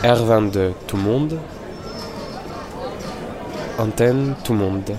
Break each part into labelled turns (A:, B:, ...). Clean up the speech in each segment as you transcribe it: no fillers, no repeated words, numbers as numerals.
A: R22 tout le monde. Antenne tout le monde.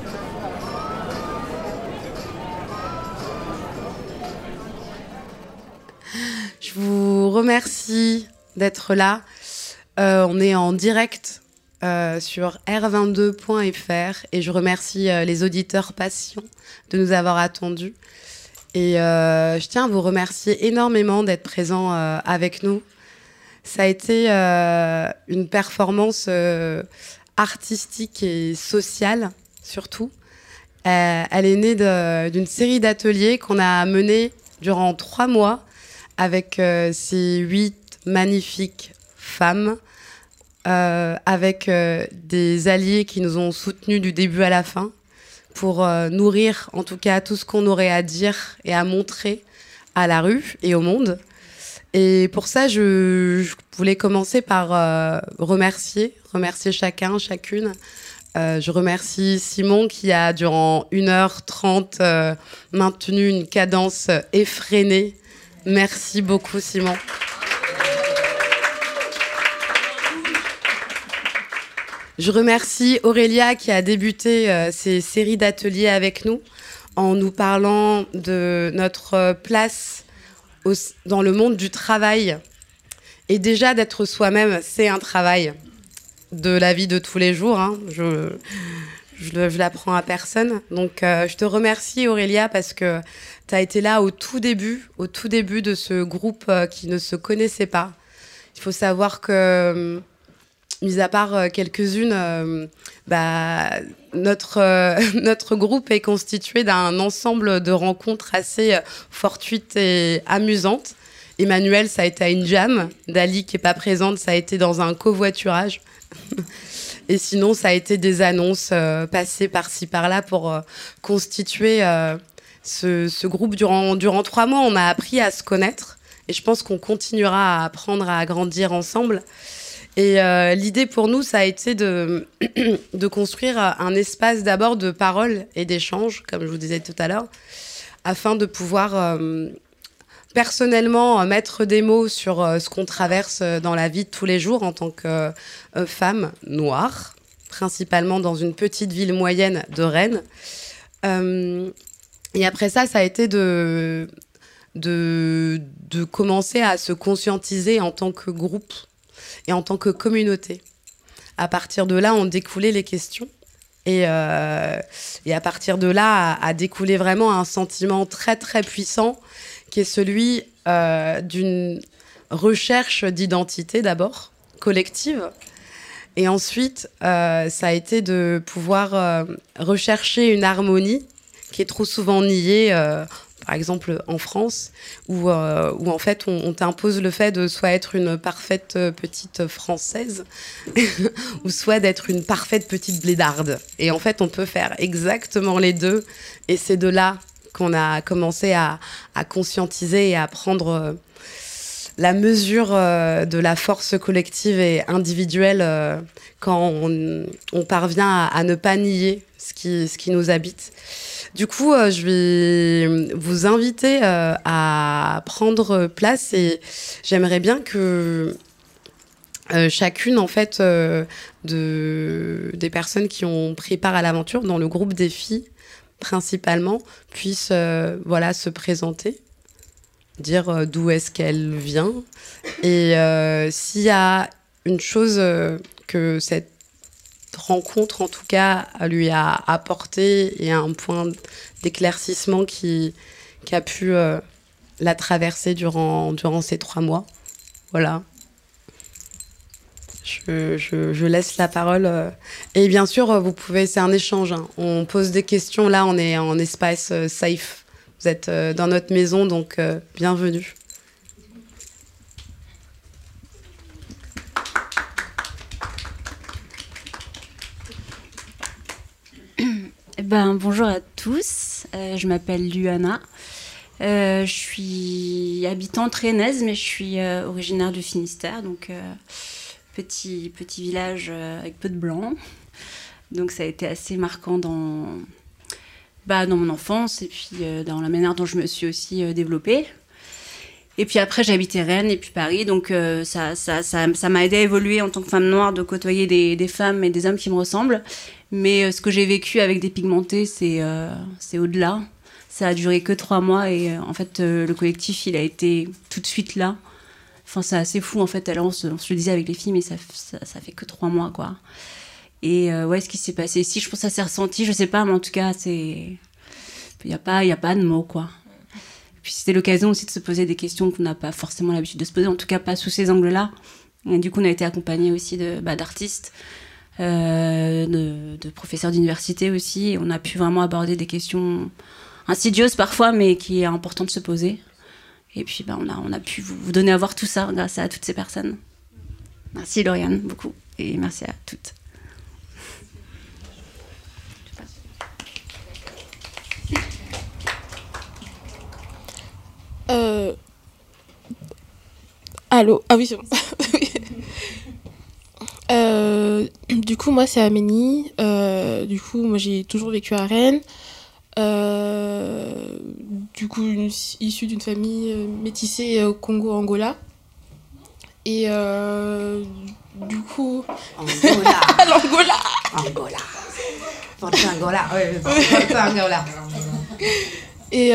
B: Je vous remercie d'être là. On est en direct sur r22.fr et je remercie les auditeurs patients de nous avoir attendus. Et je tiens à vous remercier énormément d'être présents avec nous. Ça a été une performance artistique et sociale, surtout. Elle est née d'une série d'ateliers qu'on a menés durant 3 mois avec ces 8 magnifiques femmes, avec des alliés qui nous ont soutenus du début à la fin pour nourrir, en tout cas, tout ce qu'on aurait à dire et à montrer à la rue et au monde. Et pour ça, je voulais commencer par remercier chacun, chacune. Je remercie Simon qui a, durant 1h30, maintenu une cadence effrénée. Merci beaucoup, Simon. Je remercie Aurélia qui a débuté ces séries d'ateliers avec nous en nous parlant de notre place dans le monde du travail. Et déjà, d'être soi-même, c'est un travail de la vie de tous les jours. Hein. Je l'apprends à personne. Donc, je te remercie, Aurélia, parce que tu as été là au tout début de ce groupe qui ne se connaissait pas. Il faut savoir que, mis à part quelques-unes, notre groupe est constitué d'un ensemble de rencontres assez fortuites et amusantes. Emmanuel, ça a été à une jam. Dali, qui n'est pas présente, ça a été dans un covoiturage. Et sinon, ça a été des annonces passées par-ci, par-là pour constituer ce groupe. Durant 3 mois, on a appris à se connaître. Et je pense qu'on continuera à apprendre à grandir ensemble. Et l'idée pour nous, ça a été de construire un espace d'abord de parole et d'échange, comme je vous disais tout à l'heure, afin de pouvoir personnellement mettre des mots sur ce qu'on traverse dans la vie de tous les jours en tant que femme noire, principalement dans une petite ville moyenne de Rennes. Et après ça, ça a été de commencer à se conscientiser en tant que groupe et en tant que communauté. À partir de là, ont découlé les questions. Et à partir de là, a découlé vraiment un sentiment très, très puissant qui est celui d'une recherche d'identité d'abord, collective. Et ensuite, ça a été de pouvoir rechercher une harmonie qui est trop souvent niée, par exemple en France, où en fait on t'impose le fait de soit être une parfaite petite Française ou soit d'être une parfaite petite blédarde. Et en fait on peut faire exactement les deux. Et c'est de là qu'on a commencé à conscientiser et à prendre la mesure de la force collective et individuelle quand on parvient à ne pas nier ce qui nous habite. Du coup, je vais vous inviter à prendre place et j'aimerais bien que chacune, en fait, des personnes qui ont pris part à l'aventure, dans le groupe des filles principalement, puisse se présenter, dire d'où est-ce qu'elle vient et s'il y a une chose que cette rencontre, en tout cas, lui a apporté et un point d'éclaircissement qui a pu la traverser durant ces 3 mois. Voilà. Je laisse la parole. Et bien sûr, vous pouvez, c'est un échange. Hein. On pose des questions. Là, on est en espace safe. Vous êtes dans notre maison, donc bienvenue.
C: Bonjour à tous, je m'appelle Luana, je suis habitante rennaise mais je suis originaire du Finistère, donc petit village avec peu de blancs, donc ça a été assez marquant dans mon enfance et puis dans la manière dont je me suis aussi développée. Et puis après, j'ai habité Rennes et puis Paris, donc ça m'a aidé à évoluer en tant que femme noire, de côtoyer des femmes et des hommes qui me ressemblent. Mais ce que j'ai vécu avec Dépigmenté, c'est au-delà. Ça a duré que 3 mois et en fait, le collectif, il a été tout de suite là. Enfin, c'est assez fou, en fait. Alors, on se le disait avec les filles, mais ça fait que 3 mois, quoi. Et ouais, ce qui s'est passé ici, je pense que ça s'est ressenti, je sais pas, mais en tout cas, il y a pas de mots, quoi. Puis c'était l'occasion aussi de se poser des questions qu'on n'a pas forcément l'habitude de se poser, en tout cas pas sous ces angles-là. Et du coup, on a été accompagnés aussi d'artistes, de professeurs d'université aussi. Et on a pu vraiment aborder des questions insidieuses parfois, mais qui est important de se poser. Et puis, on a pu vous donner à voir tout ça grâce à toutes ces personnes. Merci Lauriane, beaucoup. Et merci à toutes.
D: Allô? Ah oui, c'est bon. Du coup, moi, c'est Amélie. Du coup, moi, j'ai toujours vécu à Rennes. Du coup, issue d'une famille métissée au Congo-Angola. Et du coup...
B: Angola.
D: L'Angola.
B: Angola. Forte Angola. Ouais, forte Angola.
D: Et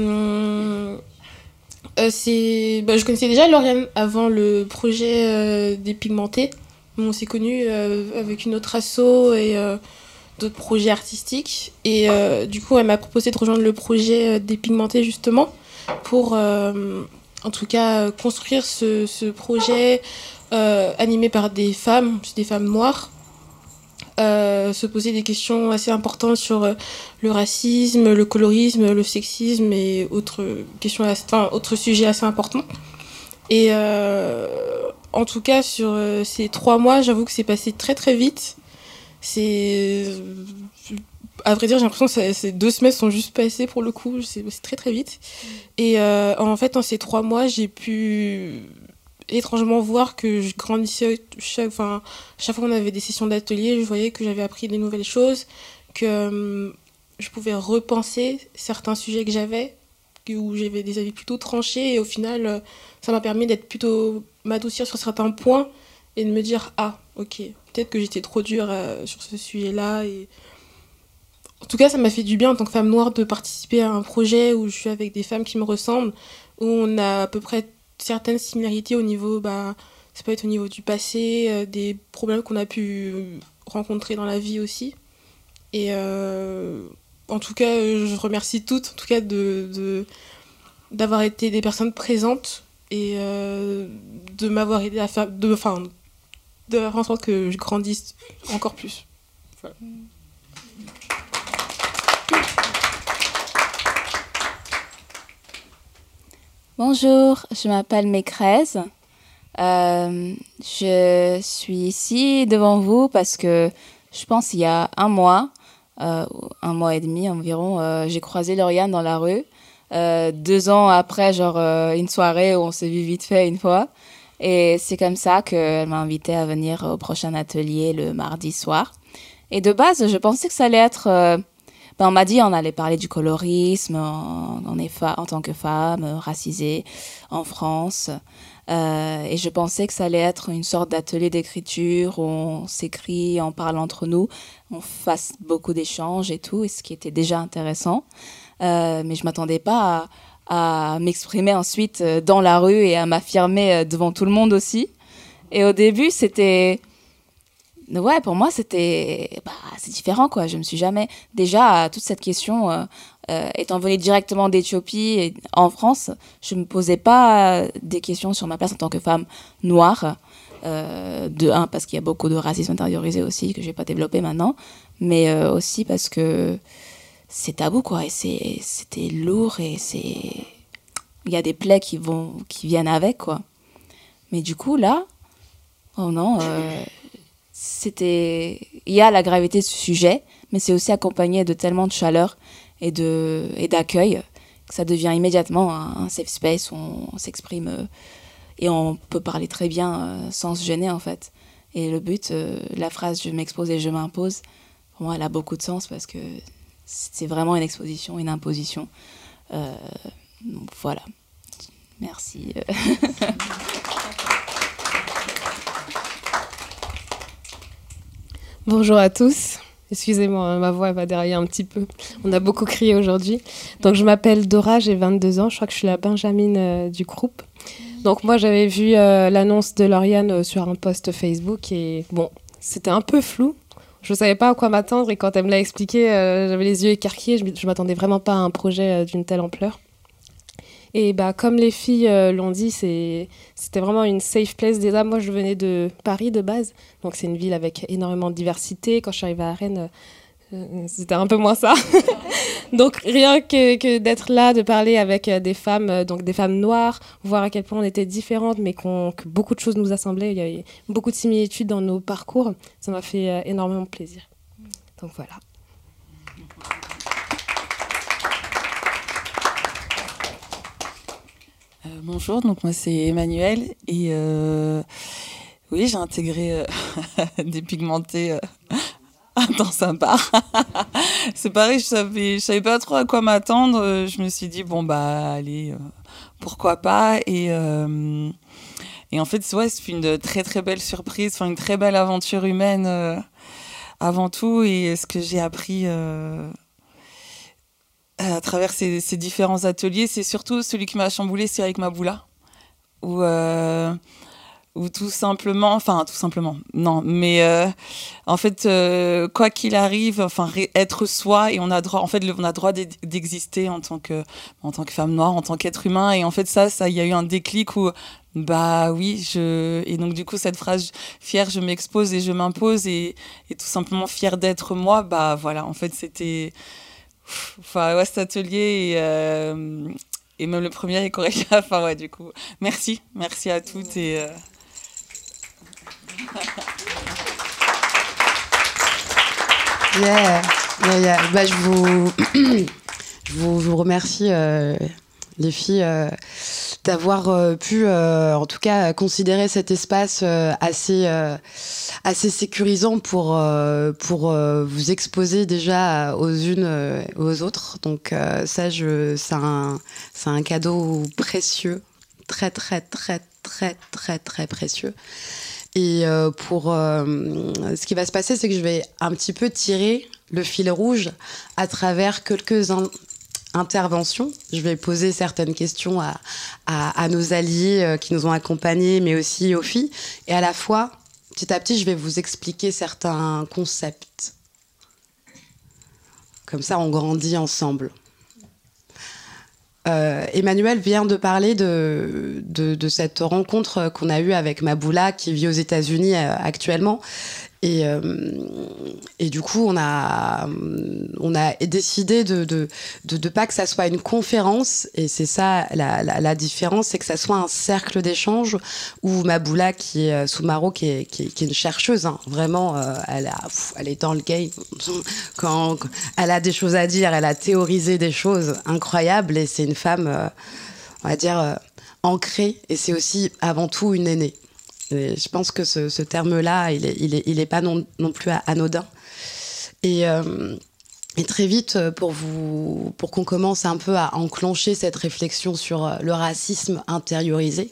D: je connaissais déjà Lauriane avant le projet Dépigmenté. On s'est connus avec une autre asso et d'autres projets artistiques. Et du coup, elle m'a proposé de rejoindre le projet Dépigmenté justement pour, en tout cas, construire ce projet animé par des femmes noires. Se poser des questions assez importantes sur le racisme, le colorisme, le sexisme et autres sujets assez importants. Et en tout cas, sur ces 3 mois, j'avoue que c'est passé très très vite. À vrai dire, j'ai l'impression que ces 2 semaines sont juste passées pour le coup. C'est très très vite. Et en fait, dans ces 3 mois, j'ai pu étrangement voir que je grandissais chaque fois qu'on avait des sessions d'atelier, je voyais que j'avais appris des nouvelles choses, que je pouvais repenser certains sujets que j'avais, où j'avais des avis plutôt tranchés, et au final ça m'a permis m'adoucir sur certains points et de me dire ok, peut-être que j'étais trop dure sur ce sujet-là. Et en tout cas, ça m'a fait du bien en tant que femme noire de participer à un projet où je suis avec des femmes qui me ressemblent, où on a à peu près certaines similarités au niveau, ça peut être au niveau du passé, des problèmes qu'on a pu rencontrer dans la vie aussi. Et en tout cas, je remercie toutes, en tout cas, d'avoir été des personnes présentes et de m'avoir aidé à faire, de faire en sorte que je grandisse encore plus. Voilà.
E: Bonjour, je m'appelle Mécrèze. Je suis ici devant vous parce que je pense il y a 1 mois, 1 mois et demi environ, j'ai croisé Lauriane dans la rue. 2 ans après, une soirée où on s'est vu vite fait une fois. Et c'est comme ça qu'elle m'a invitée à venir au prochain atelier le mardi soir. Et de base, je pensais que ça allait être... on m'a dit on allait parler du colorisme en tant que femme racisée en France. Et je pensais que ça allait être une sorte d'atelier d'écriture où on s'écrit, on parle entre nous, on fasse beaucoup d'échanges et tout, et ce qui était déjà intéressant. Mais je ne m'attendais pas à m'exprimer ensuite dans la rue et à m'affirmer devant tout le monde aussi. Et au début, c'était... Ouais, pour moi, c'est différent, quoi. Je me suis jamais... Déjà, toute cette question, étant venue directement d'Éthiopie et en France, je me posais pas des questions sur ma place en tant que femme noire. Parce qu'il y a beaucoup de racisme intériorisé aussi, que je vais pas développer maintenant. Mais aussi parce que c'est tabou, quoi. Et c'était lourd et il y a des plaies qui viennent avec, quoi. Mais du coup, là... Oh non... il y a la gravité de ce sujet, mais c'est aussi accompagné de tellement de chaleur et d'accueil que ça devient immédiatement un safe space où on s'exprime et on peut parler très bien sans se gêner, en fait. Et le but, la phrase « je m'expose et je m'impose », pour moi, elle a beaucoup de sens parce que c'est vraiment une exposition, une imposition. Voilà. Merci.
D: Bonjour à tous. Excusez-moi, ma voix va derrière un petit peu. On a beaucoup crié aujourd'hui. Donc, je m'appelle Dora, j'ai 22 ans. Je crois que je suis la Benjamine du groupe. Donc, moi, j'avais vu l'annonce de Lauriane sur un post Facebook et bon, c'était un peu flou. Je ne savais pas à quoi m'attendre et quand elle me l'a expliqué, j'avais les yeux écarquillés. Je ne m'attendais vraiment pas à un projet d'une telle ampleur. Et bah, comme les filles l'ont dit, c'était vraiment une safe place. Déjà, moi, je venais de Paris de base. Donc, c'est une ville avec énormément de diversité. Quand je suis arrivée à Rennes, c'était un peu moins ça. Donc, rien que d'être là, de parler avec des femmes, donc des femmes noires, voir à quel point on était différentes, mais que beaucoup de choses nous assemblaient. Il y avait beaucoup de similitudes dans nos parcours. Ça m'a fait énormément plaisir. Donc, voilà.
F: Bonjour, donc moi c'est Emmanuel et oui, j'ai intégré Dépigmenté dans un bar. C'est pareil, je savais pas trop à quoi m'attendre. Je me suis dit bon bah allez, pourquoi pas et en fait ouais, c'est une très très belle surprise, enfin une très belle aventure humaine avant tout et ce que j'ai appris à travers ces différents ateliers, c'est surtout celui qui m'a chamboulé, c'est avec Maboula, où tout simplement, non, mais en fait, quoi qu'il arrive, enfin être soi et on a droit d'exister en tant que femme noire, en tant qu'être humain et en fait ça, il y a eu un déclic où bah oui, et donc du coup cette phrase fière, je m'expose et je m'impose et tout simplement fière d'être moi, bah voilà, en fait c'était enfin ouais, cet atelier et même le premier avec Aurélia, enfin ouais, du coup merci à toutes et
B: Yeah. Bah, je vous remercie les filles d'avoir pu en tout cas considérer cet espace assez sécurisant pour vous exposer déjà aux unes aux autres. Donc ça c'est un cadeau précieux, très très très très très très précieux. Et ce qui va se passer, c'est que je vais un petit peu tirer le fil rouge à travers quelques interventions. Je vais poser certaines questions à nos alliés qui nous ont accompagnés, mais aussi aux filles. Et à la fois, petit à petit, je vais vous expliquer certains concepts. Comme ça, on grandit ensemble. Emmanuel vient de parler de cette rencontre qu'on a eue avec Maboula qui vit aux États-Unis actuellement et du coup on a décidé de pas que ça soit une conférence et c'est ça la différence, c'est que ça soit un cercle d'échange où Maboula qui est Soumaro qui est une chercheuse hein, vraiment elle est dans le game quand elle a des choses à dire, elle a théorisé des choses incroyables et c'est une femme on va dire ancrée et c'est aussi avant tout une aînée. Et je pense que ce terme-là, il est pas non plus anodin. Et très vite, pour qu'on commence un peu à enclencher cette réflexion sur le racisme intériorisé,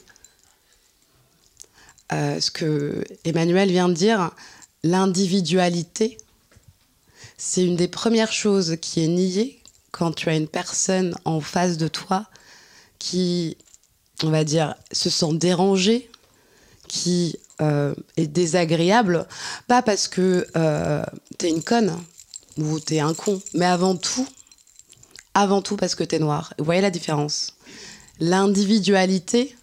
B: ce que Emmanuel vient de dire, l'individualité, c'est une des premières choses qui est niée quand tu as une personne en face de toi qui, on va dire, se sent dérangée, qui est désagréable, pas parce que t'es une conne ou t'es un con, mais avant tout parce que t'es noir. Vous voyez la différence? L'individualité,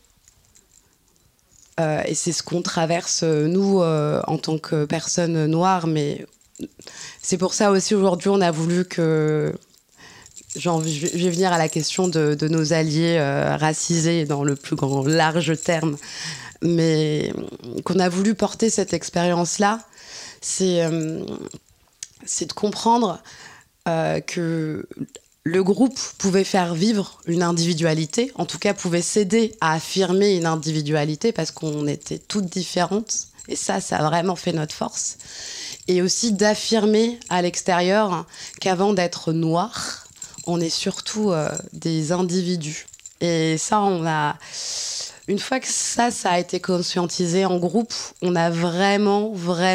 B: et c'est ce qu'on traverse nous en tant que personnes noires, mais c'est pour ça aussi aujourd'hui on a voulu que... je vais venir à la question de nos alliés racisés dans le plus grand large terme, mais qu'on a voulu porter cette expérience-là, c'est de comprendre que le groupe pouvait faire vivre une individualité, en tout cas pouvait s'aider à affirmer une individualité parce qu'on était toutes différentes, et ça a vraiment fait notre force, et aussi d'affirmer à l'extérieur qu'avant d'être noir, on est surtout des individus. Et ça, une fois que ça a été conscientisé en groupe, on a vraiment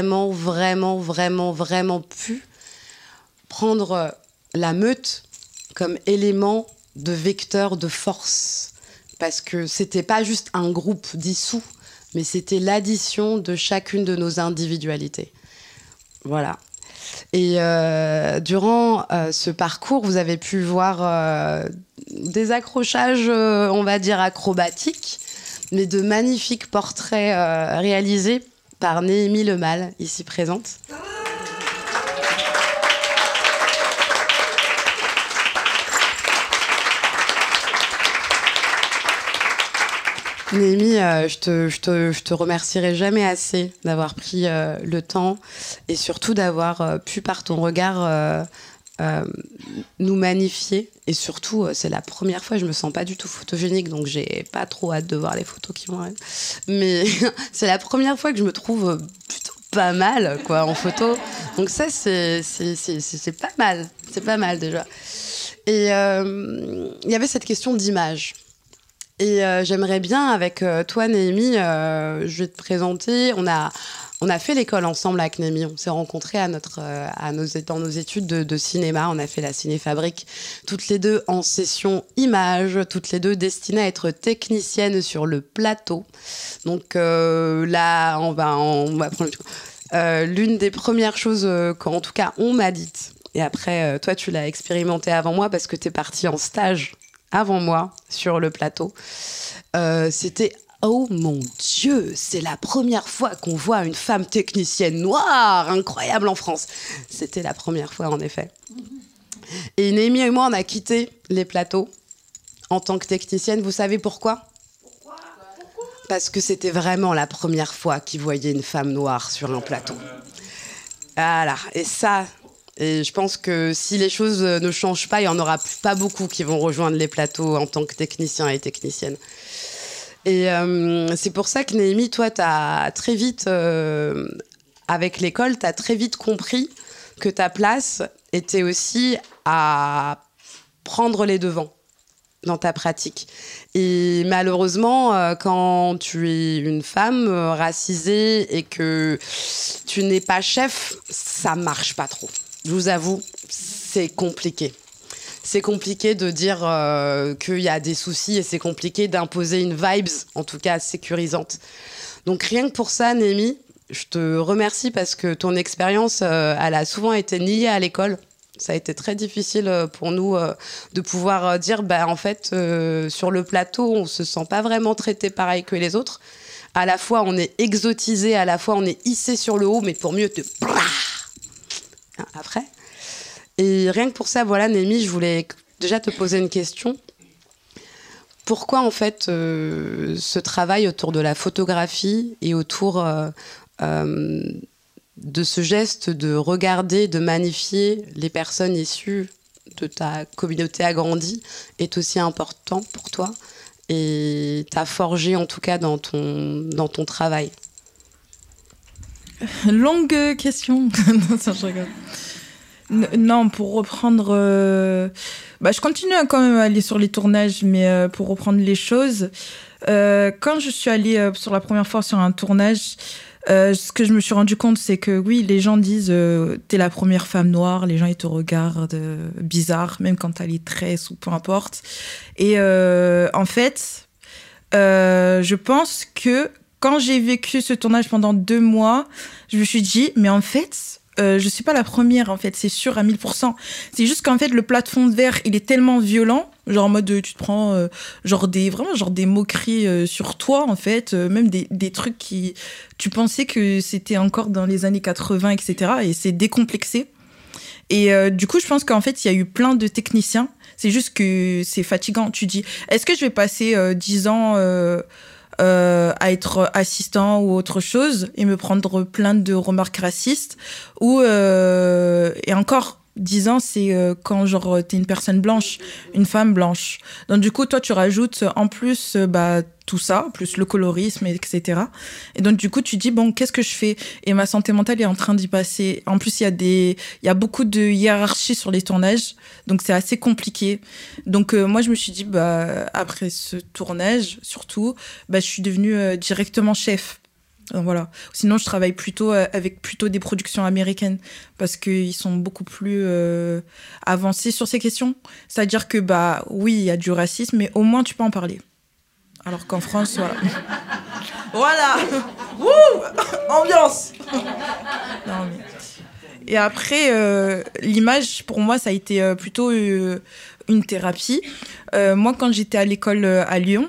B: pu prendre la meute comme élément de vecteur de force. Parce que c'était pas juste un groupe dissous, mais c'était l'addition de chacune de nos individualités. Voilà. Et durant ce parcours, vous avez pu voir des accrochages, on va dire, acrobatiques, mais de magnifiques portraits réalisés par Néhémie Lemal, ici présente. Néhémie, je te remercierai jamais assez d'avoir pris le temps et surtout d'avoir pu, par ton regard, nous magnifier. Et surtout, c'est la première fois, je me sens pas du tout photogénique, donc j'ai pas trop hâte de voir les photos qui vont arriver. Mais c'est la première fois que je me trouve plutôt pas mal, quoi, en photo. Donc ça, c'est pas mal. C'est pas mal, déjà. Et il y avait cette question d'image. Et j'aimerais bien, avec toi, Néhémie, je vais te présenter. On a fait l'école ensemble avec Néhémie. On s'est rencontrés dans nos études de cinéma. On a fait la Cinéfabrique, toutes les deux en session image, toutes les deux destinées à être techniciennes sur le plateau. Donc là, on va prendre l'une des premières choses qu'en tout cas on m'a dites. Et après, toi, tu l'as expérimenté avant moi parce que tu es partie en stage avant moi sur le plateau. C'était « Oh mon Dieu, c'est la première fois qu'on voit une femme technicienne noire, incroyable en France !» C'était la première fois, en effet. Et Néhémie et moi, on a quitté les plateaux en tant que technicienne. Vous savez pourquoi ? Parce que c'était vraiment la première fois qu'ils voyaient une femme noire sur un plateau. Voilà, et ça... Et je pense que si les choses ne changent pas, il n'y en aura pas beaucoup qui vont rejoindre les plateaux en tant que techniciens et techniciennes. Et c'est pour ça que Néhémie, toi, t'as très vite, avec l'école, t'as très vite compris que ta place était aussi à prendre les devants dans ta pratique. Et malheureusement, quand tu es une femme racisée et que tu n'es pas chef, ça marche pas trop. Je vous avoue, c'est compliqué. C'est compliqué de dire qu'il y a des soucis et c'est compliqué d'imposer une vibes, en tout cas sécurisante. Donc rien que pour ça, Néhémie, je te remercie parce que ton expérience, elle a souvent été niée à l'école. Ça a été très difficile pour nous de pouvoir dire, en fait, sur le plateau, on se sent pas vraiment traité pareil que les autres. À la fois, on est exotisé, à la fois, on est hissé sur le haut, mais pour mieux te... Après. Et rien que pour ça, voilà, Néhémie, je voulais déjà te poser une question. Pourquoi, en fait, ce travail autour de la photographie et autour de ce geste de regarder, de magnifier les personnes issues de ta communauté agrandie est aussi important pour toi et t'a forgé, en tout cas, dans ton travail?
G: Longue question. Non, ça, je regarde. Non, pour reprendre... je continue quand même à aller sur les tournages, mais pour reprendre les choses, quand je suis allée sur la première fois sur un tournage, ce que je me suis rendu compte, c'est que oui, les gens disent t'es la première femme noire, les gens ils te regardent bizarre, même quand t'as les tresses ou peu importe. Et en fait, je pense que quand j'ai vécu ce tournage pendant 2 mois, je me suis dit, mais en fait, je suis pas la première, en fait, c'est sûr à 1000%. C'est juste qu'en fait, le plafond de verre, il est tellement violent, genre en mode, tu te prends vraiment des moqueries sur toi, en fait, même des trucs qui... Tu pensais que c'était encore dans les années 80, etc. Et c'est décomplexé. Et du coup, je pense qu'en fait, il y a eu plein de techniciens. C'est juste que c'est fatigant. Tu dis, est-ce que je vais passer 10 ans... à être assistant ou autre chose et me prendre plein de remarques racistes ou et encore 10 ans, c'est quand genre t'es une personne blanche, une femme blanche. Donc du coup, toi, tu rajoutes en plus tout ça, plus le colorisme, etc. Et donc du coup, tu dis bon, qu'est-ce que je fais? Et ma santé mentale est en train d'y passer. En plus, il y a beaucoup de hiérarchie sur les tournages, donc c'est assez compliqué. Donc moi, je me suis dit après ce tournage, surtout, je suis devenue directement chef. Voilà. Sinon, je travaille plutôt avec des productions américaines parce qu'ils sont beaucoup plus avancés sur ces questions. C'est-à-dire que, oui, il y a du racisme, mais au moins, tu peux en parler. Alors qu'en France, voilà. Voilà. Wouh, ambiance. Non, mais... Et après, l'image, pour moi, ça a été plutôt une thérapie. Moi, quand j'étais à l'école à Lyon,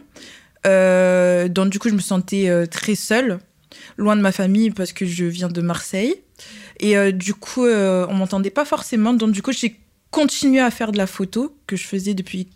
G: donc du coup, je me sentais très seule, loin de ma famille parce que je viens de Marseille. Et du coup, on m'entendait pas forcément. Donc du coup, j'ai continué à faire de la photo que je faisais depuis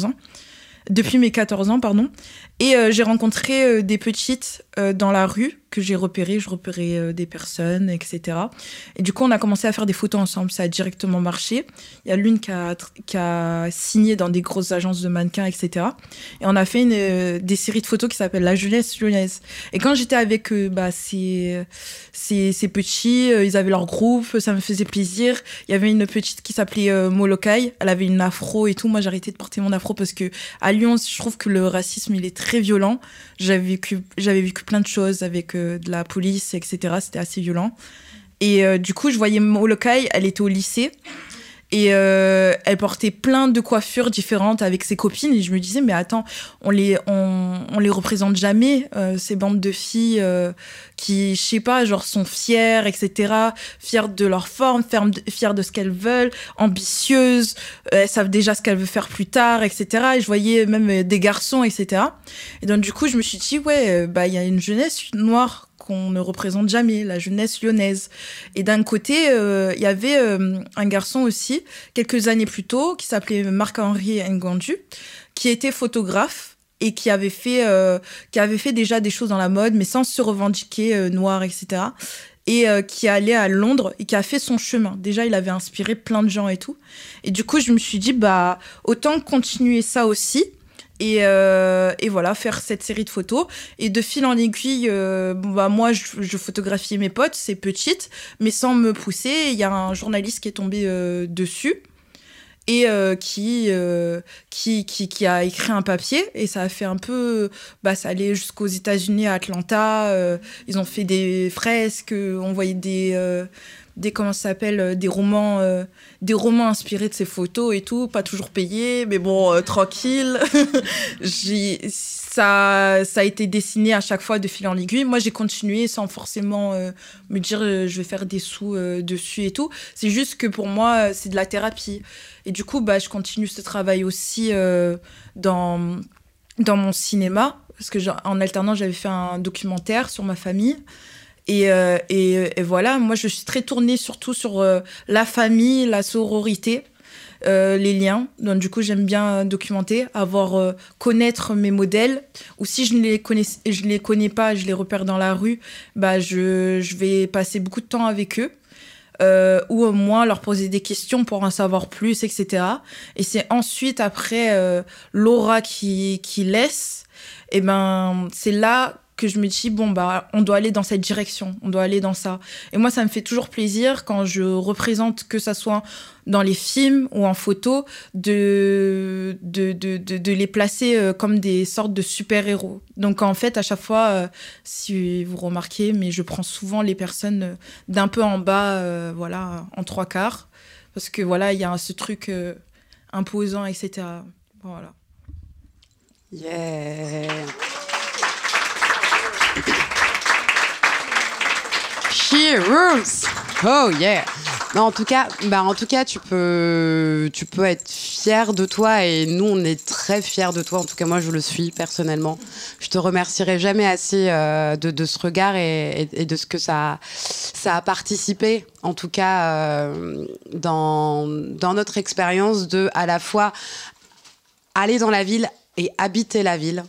G: mes 14 ans, pardon. Et j'ai rencontré des petites dans la rue que j'ai repérées. Je repérais des personnes, etc. Et du coup, on a commencé à faire des photos ensemble. Ça a directement marché. Il y a l'une qui a signé dans des grosses agences de mannequins, etc. Et on a fait des séries de photos qui s'appellent La Jeunesse Lyonnaise. Et quand j'étais avec ces petits, ils avaient leur groupe, ça me faisait plaisir. Il y avait une petite qui s'appelait Molokai. Elle avait une afro et tout. Moi, j'ai arrêté de porter mon afro parce que à Lyon, je trouve que le racisme, il est très violent. J'avais vécu plein de choses avec de la police, etc. C'était assez violent. Et du coup, je voyais Molokai, elle était au lycée. Et elle portait plein de coiffures différentes avec ses copines. Et je me disais, mais attends, on les représente jamais, ces bandes de filles qui, je sais pas, genre sont fières, etc. Fières de leur forme, fières de ce qu'elles veulent, ambitieuses. Elles savent déjà ce qu'elles veulent faire plus tard, etc. Et je voyais même des garçons, etc. Et donc, du coup, je me suis dit, ouais, il y a une jeunesse noire qu'on ne représente jamais, la jeunesse lyonnaise. Et d'un côté, il y avait un garçon aussi, quelques années plus tôt, qui s'appelait Marc-Henri Ngandu, qui était photographe et qui avait fait déjà des choses dans la mode, mais sans se revendiquer noir, etc. Et qui allait à Londres et qui a fait son chemin. Déjà, il avait inspiré plein de gens et tout. Et du coup, je me suis dit, autant continuer ça aussi. Et voilà, faire cette série de photos. Et de fil en aiguille, moi, je photographiais mes potes, c'est petite, mais sans me pousser. Il y a un journaliste qui est tombé dessus et qui a écrit un papier. Et ça a fait un peu... ça allait jusqu'aux États-Unis, à Atlanta. Ils ont fait des fresques, on voyait comment ça s'appelle, des romans inspirés de ces photos et tout, pas toujours payés, mais bon, tranquille. Ça a été dessiné à chaque fois de fil en aiguille. Moi, j'ai continué sans forcément me dire je vais faire des sous dessus et tout. C'est juste que pour moi, c'est de la thérapie. Et du coup, je continue ce travail aussi dans mon cinéma, parce que en alternant, j'avais fait un documentaire sur ma famille. Et voilà, moi je suis très tournée surtout sur la famille, la sororité, les liens. Donc du coup j'aime bien documenter, connaître mes modèles. Ou si je ne les connais pas, je les repère dans la rue, je vais passer beaucoup de temps avec eux. Ou au moins leur poser des questions pour en savoir plus, etc. Et c'est ensuite, après l'aura qui laisse, c'est là que je me dis, on doit aller dans cette direction, on doit aller dans ça. Et moi, ça me fait toujours plaisir quand je représente, que ça soit dans les films ou en photo, de les placer comme des sortes de super-héros. Donc, en fait, à chaque fois, si vous remarquez, mais je prends souvent les personnes d'un peu en bas, en 3/4, parce que voilà, il y a ce truc imposant, etc. Voilà.
B: Yeah. She rules. Oh yeah. Non, en tout cas, tu peux être fier de toi et nous, on est très fiers de toi. En tout cas, moi, je le suis personnellement. Je te remercierai jamais assez de ce regard et de ce que ça a participé, en tout cas, dans notre expérience de à la fois aller dans la ville et habiter la ville.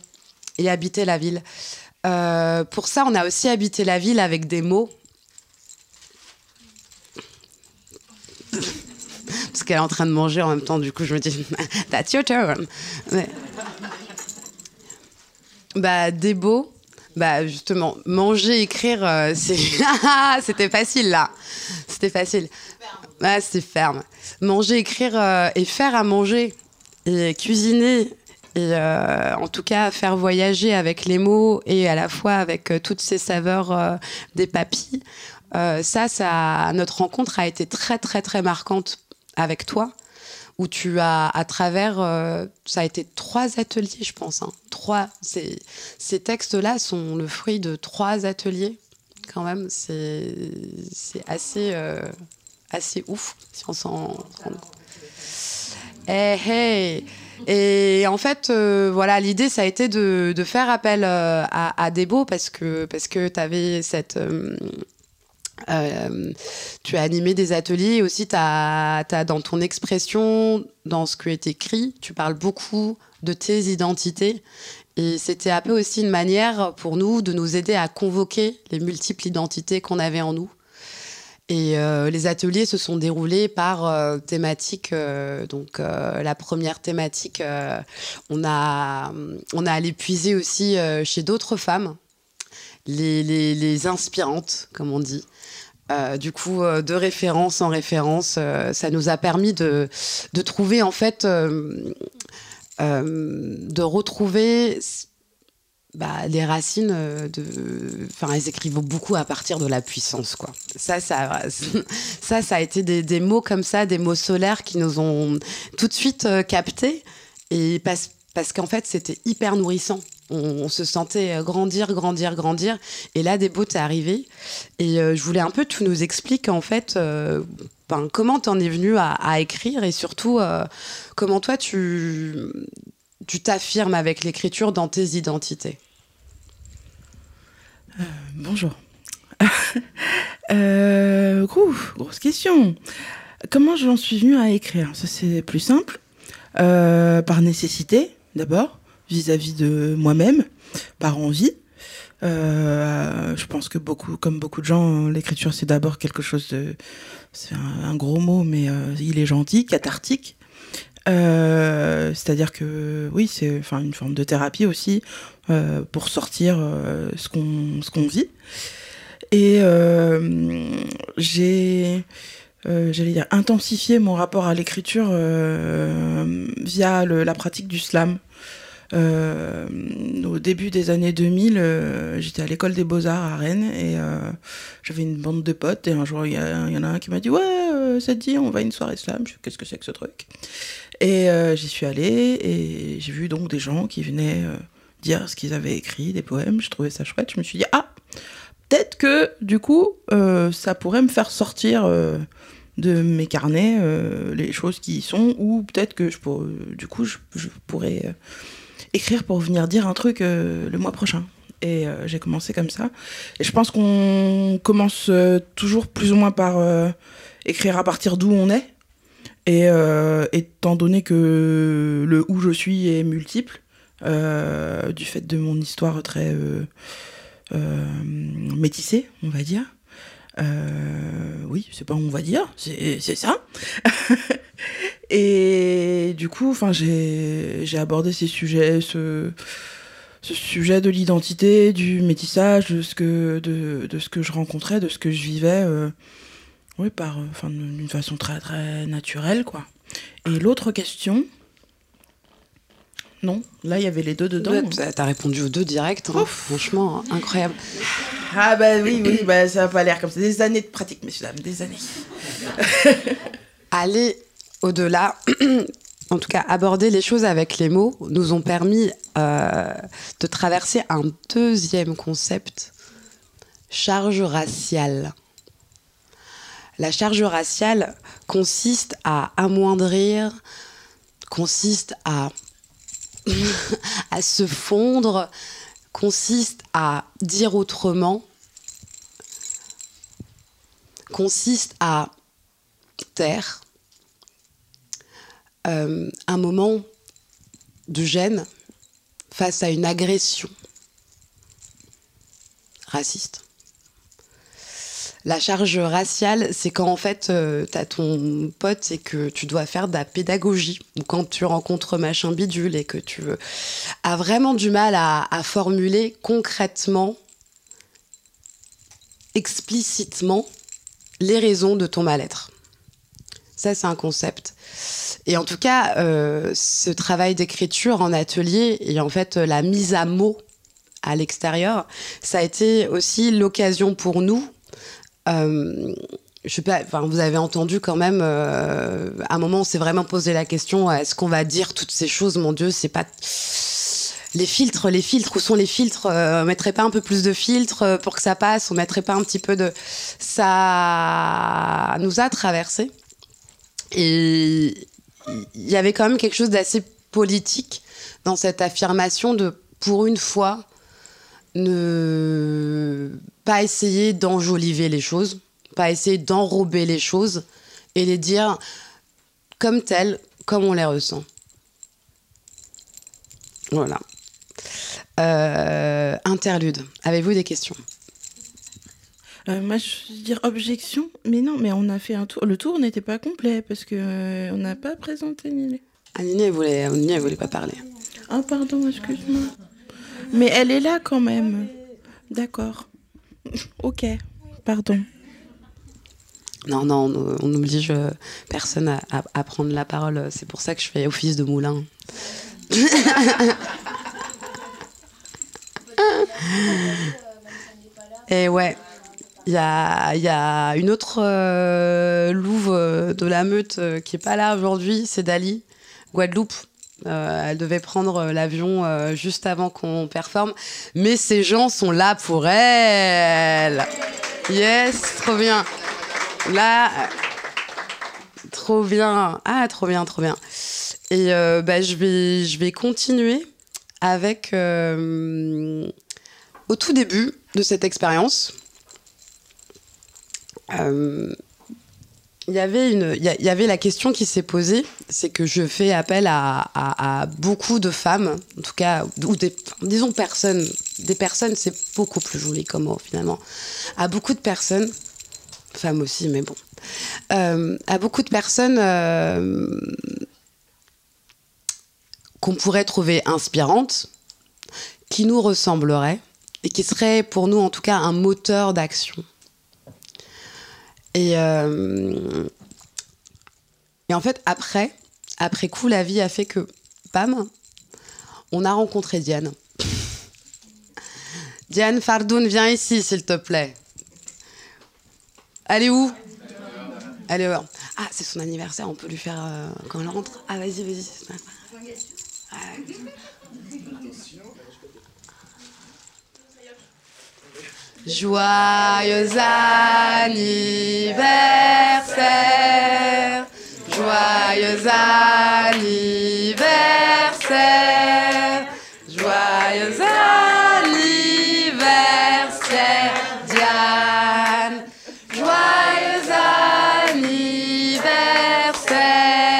B: Pour ça, on a aussi habité la ville avec des mots. parce qu'elle est en train de manger en même temps. Du coup, je me dis, that's your turn. Mais... des beaux. Justement, manger, écrire, c'était facile, là. C'était facile. C'était ferme. Manger, écrire et faire à manger et cuisiner et en tout cas faire voyager avec les mots et à la fois avec toutes ces saveurs des papilles. Notre rencontre a été très, très, très marquante avec toi, où tu as, à travers, ça a été 3 ateliers, je pense. Ces textes-là sont le fruit de 3 ateliers, quand même. C'est assez ouf, si on s'en rend compte. Et en fait, l'idée, ça a été de faire appel à Debo parce que tu avais cette... tu as animé des ateliers aussi, t'as dans ton expression, dans ce qui est écrit, tu parles beaucoup de tes identités et c'était un peu aussi une manière pour nous de nous aider à convoquer les multiples identités qu'on avait en nous. Et les ateliers se sont déroulés par thématique. La première thématique, on a allé puiser aussi chez d'autres femmes, les inspirantes, comme on dit. De référence en référence, ça nous a permis de trouver, en fait, de retrouver les racines elles écrivent beaucoup à partir de la puissance, quoi. Ça a été des mots comme ça, des mots solaires qui nous ont tout de suite captés, et parce qu'en fait, c'était hyper nourrissant. On se sentait grandir. Et là, Debo, t'es arrivé. Et je voulais un peu que tu nous expliques, en fait, comment t'en es venu à écrire et surtout, comment toi, tu t'affirmes avec l'écriture dans tes identités.
H: Bonjour. Grosse question. Comment j'en suis venue à écrire ? Ça, c'est plus simple. Par nécessité, d'abord, vis-à-vis de moi-même, par envie. Je pense que comme beaucoup de gens, l'écriture, c'est d'abord quelque chose de... C'est un gros mot, mais il est gentil, cathartique. C'est-à-dire que, oui, c'est une forme de thérapie aussi, pour sortir ce qu'on vit. Et j'ai... j'allais dire, intensifié mon rapport à l'écriture via la pratique du slam. Au début des années 2000, j'étais à l'école des Beaux-Arts à Rennes et j'avais une bande de potes et un jour il y en a un qui m'a dit ouais, ça te dit on va à une soirée slam. Je dis, qu'est-ce que c'est que ce truc? Et j'y suis allée et j'ai vu donc des gens qui venaient dire ce qu'ils avaient écrit, des poèmes. Je trouvais ça chouette. Je me suis dit peut-être que du coup ça pourrait me faire sortir de mes carnets les choses qui y sont, ou peut-être que je pourrais écrire pour venir dire un truc le mois prochain. Et j'ai commencé comme ça. Et je pense qu'on commence toujours plus ou moins par écrire à partir d'où on est. Et étant donné que le où je suis est multiple, du fait de mon histoire très métissée, on va dire. Oui, c'est pas on va dire, c'est ça. Et du coup, j'ai abordé ces sujets, ce sujet de l'identité, du métissage, de ce que je rencontrais, de ce que je vivais, d'une façon très très naturelle, quoi. Et l'autre question, non, là il y avait les deux dedans.
B: T'as répondu aux deux direct, hein. Franchement, incroyable.
H: Ah oui, ça n'a pas l'air comme ça. Des années de pratique, messieurs, dames, des années.
B: Aller au-delà, en tout cas aborder les choses avec les mots, nous ont permis de traverser un deuxième concept, charge raciale. La charge raciale consiste à amoindrir, consiste à se fondre, consiste à dire autrement, consiste à taire un moment de gêne face à une agression raciste. La charge raciale, c'est quand en fait t'as ton pote et que tu dois faire de la pédagogie, ou quand tu rencontres machin bidule et que tu as vraiment du mal à formuler concrètement, explicitement, les raisons de ton mal-être. Ça, c'est un concept. Et en tout cas, ce travail d'écriture en atelier et en fait la mise à mots à l'extérieur, ça a été aussi l'occasion pour nous. Je sais pas, vous avez entendu quand même, à un moment, on s'est vraiment posé la question, est-ce qu'on va dire toutes ces choses? Mon Dieu, c'est pas... Les filtres, où sont les filtres? On mettrait pas un peu plus de filtres pour que ça passe? On mettrait pas un petit peu de... Ça nous a traversé. Et il y avait quand même quelque chose d'assez politique dans cette affirmation de, pour une fois, ne pas essayer d'enjoliver les choses, pas essayer d'enrober les choses et les dire comme telles, comme on les ressent. Voilà. Interlude. Avez-vous des questions?
H: Moi, je veux dire objection, mais non, mais on a fait un tour. Le tour n'était pas complet parce que on n'a pas présenté Niné.
B: Niné, elle voulait pas parler.
H: Ah, pardon, excuse-moi. Mais elle est là quand même. D'accord. Ok, pardon.
B: Non, on oblige personne à prendre la parole. C'est pour ça que je fais office de moulin. Et ouais, il y a une autre louve de la meute qui est pas là aujourd'hui, c'est Dali, Guadeloupe. Elle devait prendre l'avion juste avant qu'on performe, mais ces gens sont là pour elle. Yes, trop bien. Là, trop bien. Ah, trop bien. Et je vais continuer avec au tout début de cette expérience. Il y avait la question qui s'est posée, c'est que je fais appel à beaucoup de femmes, en tout cas, ou disons personnes, des personnes, c'est beaucoup plus joli comme mot finalement, à beaucoup de personnes, femmes aussi, mais bon, à beaucoup de personnes qu'on pourrait trouver inspirantes, qui nous ressembleraient et qui seraient pour nous en tout cas un moteur d'action. Et en fait, après coup, la vie a fait que, bam, on a rencontré Diane. Diane Fardoun, viens ici, s'il te plaît. Elle est où? Elle est où? Ah, c'est son anniversaire, on peut lui faire quand elle rentre. Ah, vas-y. Joyeux anniversaire, joyeux anniversaire, joyeux anniversaire, Diane, joyeux anniversaire.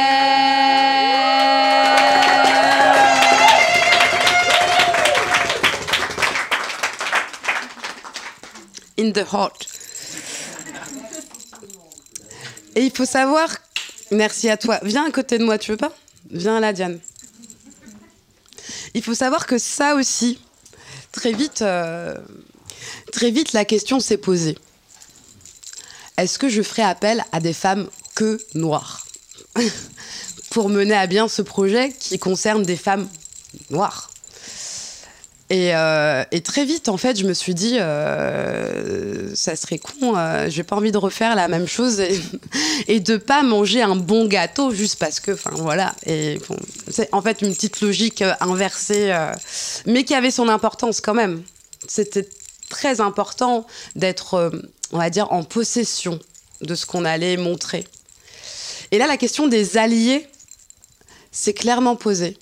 B: In the heart. Et il faut savoir... Merci à toi. Viens à côté de moi, tu veux pas? Viens là, Diane. Il faut savoir que ça aussi, très vite, la question s'est posée. Est-ce que je ferai appel à des femmes que noires pour mener à bien ce projet qui concerne des femmes noires? Et très vite, en fait, je me suis dit, ça serait con, j'ai pas envie de refaire la même chose et de pas manger un bon gâteau juste parce que, enfin voilà. Et bon, c'est en fait une petite logique inversée, mais qui avait son importance quand même. C'était très important d'être, on va dire, en possession de ce qu'on allait montrer. Et là, la question des alliés s'est clairement posée.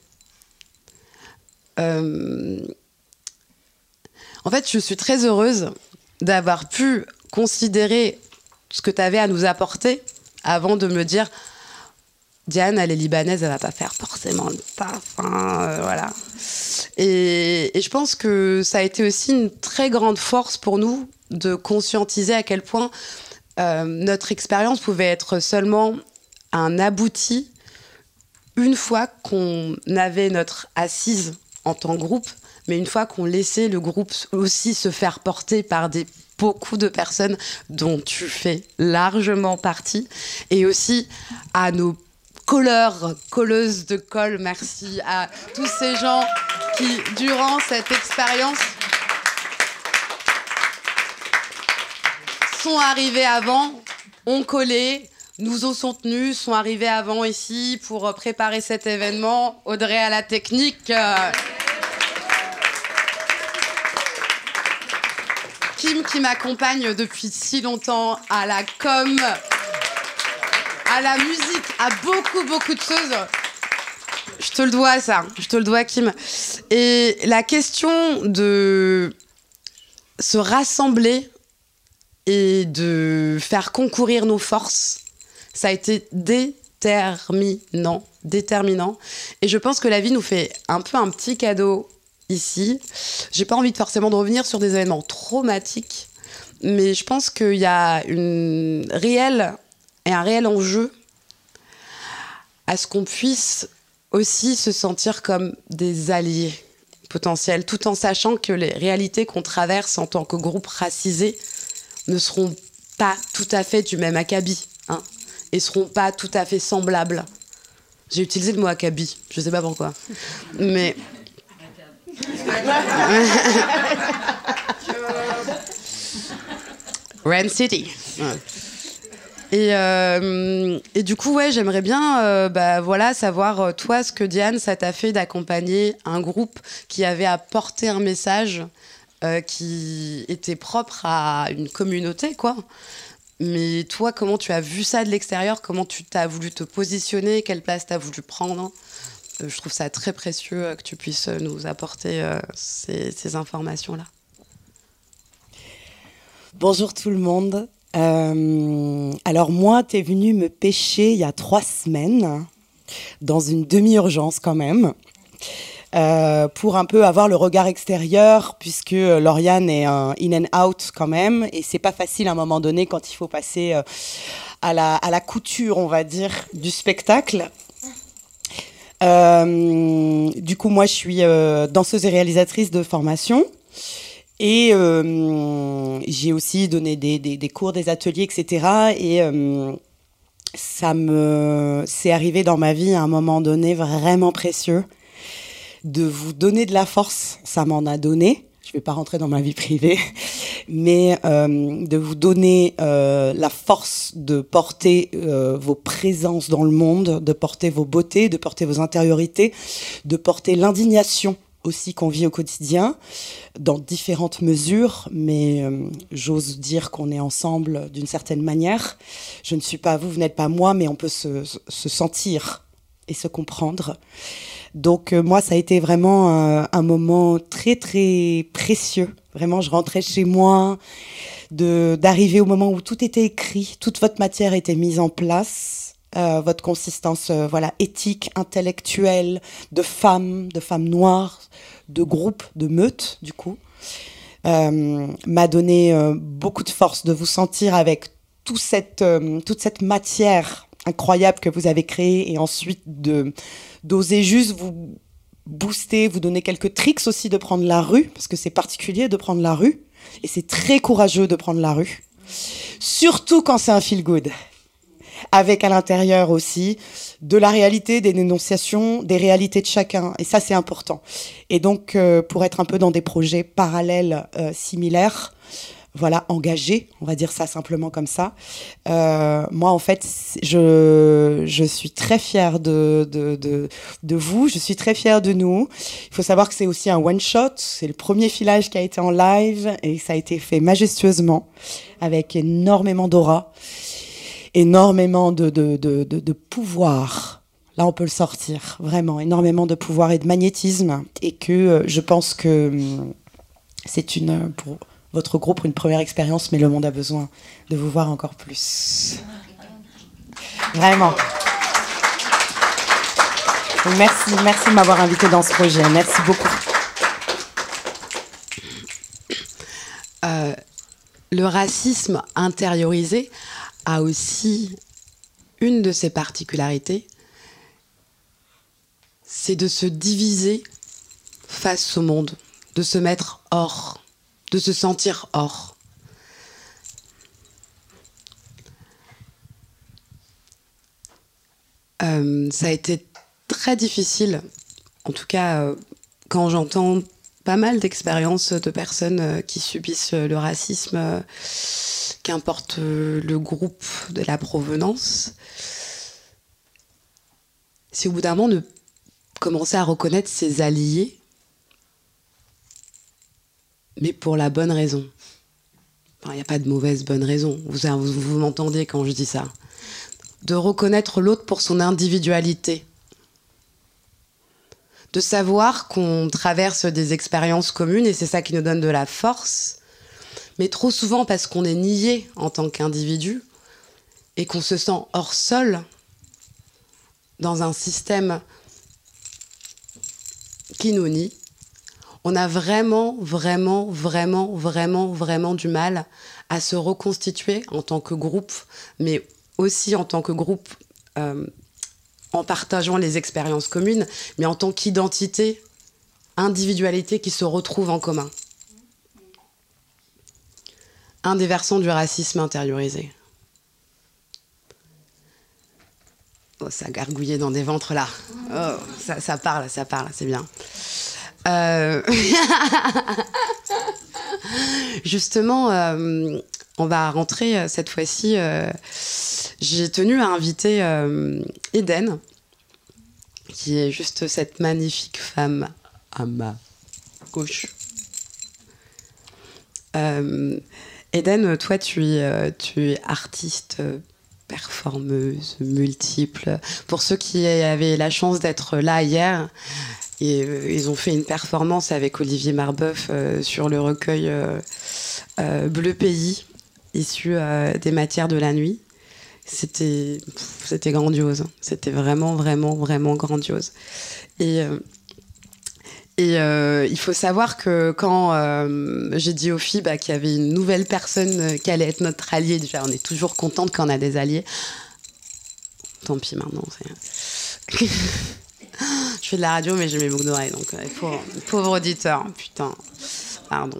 B: En fait, je suis très heureuse d'avoir pu considérer ce que tu avais à nous apporter avant de me dire Diane, elle est libanaise, elle va pas faire forcément le taf, hein, voilà. Et je pense que ça a été aussi une très grande force pour nous de conscientiser à quel point notre expérience pouvait être seulement un abouti une fois qu'on avait notre assise en tant que groupe, mais une fois qu'on laissait le groupe aussi se faire porter par beaucoup de personnes dont tu fais largement partie, et aussi à nos colleuses de colle, merci à tous ces gens qui, durant cette expérience, sont arrivés avant, ont collé, nous ont soutenus, sont arrivés avant ici pour préparer cet événement. Audrey à la technique. Kim qui m'accompagne depuis si longtemps à la com, à la musique, à beaucoup de choses. Je te le dois, ça. Je te le dois, Kim. Et la question de se rassembler et de faire concourir nos forces, ça a été déterminant. Et je pense que la vie nous fait un peu un petit cadeau ici. J'ai pas envie forcément de revenir sur des événements traumatiques, mais je pense qu'il y a un réel enjeu à ce qu'on puisse aussi se sentir comme des alliés potentiels, tout en sachant que les réalités qu'on traverse en tant que groupe racisé ne seront pas tout à fait du même acabit, hein, et seront pas tout à fait semblables. J'ai utilisé le mot acabit, je sais pas pourquoi, mais Rand City. Et du coup, ouais, j'aimerais bien savoir, toi, ce que Diane, ça t'a fait d'accompagner un groupe qui avait apporté un message qui était propre à une communauté, quoi. Mais toi, comment tu as vu ça de l'extérieur? Comment tu t'as voulu te positionner? Quelle place t'as voulu prendre? Je trouve ça très précieux que tu puisses nous apporter ces informations-là.
I: Bonjour tout le monde. Alors moi, t'es venu me pêcher il y a 3 semaines, dans une demi-urgence quand même, pour un peu avoir le regard extérieur, puisque Lauriane est un in and out quand même, et c'est pas facile à un moment donné quand il faut passer à la couture, on va dire, du spectacle. Du coup, moi, je suis danseuse et réalisatrice de formation. Et j'ai aussi donné des cours, des ateliers, etc. Et c'est arrivé dans ma vie à un moment donné vraiment précieux de vous donner de la force. Ça m'en a donné. Je ne vais pas rentrer dans ma vie privée, mais de vous donner la force de porter vos présences dans le monde, de porter vos beautés, de porter vos intériorités, de porter l'indignation aussi qu'on vit au quotidien, dans différentes mesures, mais j'ose dire qu'on est ensemble d'une certaine manière. Je ne suis pas vous, vous n'êtes pas moi, mais on peut se sentir et se comprendre. Donc moi, ça a été vraiment un moment très, très précieux. Vraiment, je rentrais chez moi, d'arriver au moment où tout était écrit, toute votre matière était mise en place. Votre consistance éthique, intellectuelle, de femmes noires, de groupes, de meutes, du coup, m'a donné beaucoup de force de vous sentir avec toute cette matière incroyable que vous avez créée, et ensuite d'oser juste vous booster, vous donner quelques tricks aussi de prendre la rue, parce que c'est particulier de prendre la rue, et c'est très courageux de prendre la rue, surtout quand c'est un feel good. Avec à l'intérieur aussi de la réalité, des dénonciations, des réalités de chacun. Et ça, c'est important. Et donc, pour être un peu dans des projets parallèles, similaires, engagés, on va dire ça simplement comme ça. Moi, en fait, je suis très fière de vous, je suis très fière de nous. Il faut savoir que c'est aussi un one-shot, c'est le premier filage qui a été en live, et ça a été fait majestueusement, avec énormément d'aura. Énormément de pouvoir. Là, on peut le sortir, vraiment. Énormément de pouvoir et de magnétisme. Et que je pense que c'est pour votre groupe une première expérience, mais le monde a besoin de vous voir encore plus. Vraiment. Merci de m'avoir invité dans ce projet. Merci beaucoup.
B: Le racisme intériorisé a aussi une de ses particularités, c'est de se diviser face au monde, de se mettre hors, de se sentir hors. Ça a été très difficile, en tout cas quand j'entends pas mal d'expériences de personnes qui subissent le racisme, qu'importe le groupe de la provenance. C'est au bout d'un moment de commencer à reconnaître ses alliés, mais pour la bonne raison. Enfin, il n'y a pas de mauvaise bonne raison, vous m'entendez quand je dis ça. De reconnaître l'autre pour son individualité. De savoir qu'on traverse des expériences communes et c'est ça qui nous donne de la force, mais trop souvent parce qu'on est nié en tant qu'individu et qu'on se sent hors sol dans un système qui nous nie, on a vraiment du mal à se reconstituer en tant que groupe, mais aussi en tant que groupe en partageant les expériences communes, mais en tant qu'identité, individualité qui se retrouve en commun. Un des versants du racisme intériorisé. Oh, ça gargouillait dans des ventres là. Oh, ça parle, c'est bien. Justement, on va rentrer cette fois-ci. J'ai tenu à inviter Eden, qui est juste cette magnifique femme à ma gauche. Eden, toi, tu es artiste, performeuse, multiple. Pour ceux qui avaient la chance d'être là hier, ils ont fait une performance avec Olivier Marbeuf sur le recueil Bleu Pays, issu des matières de la nuit. C'était grandiose. C'était vraiment grandiose. Et il faut savoir que quand j'ai dit aux filles qu'il y avait une nouvelle personne qui allait être notre allié, déjà on est toujours contente quand on a des alliés. Tant pis maintenant. Je fais de la radio mais j'ai mes boucles d'oreilles, donc pauvre auditeur, putain, pardon.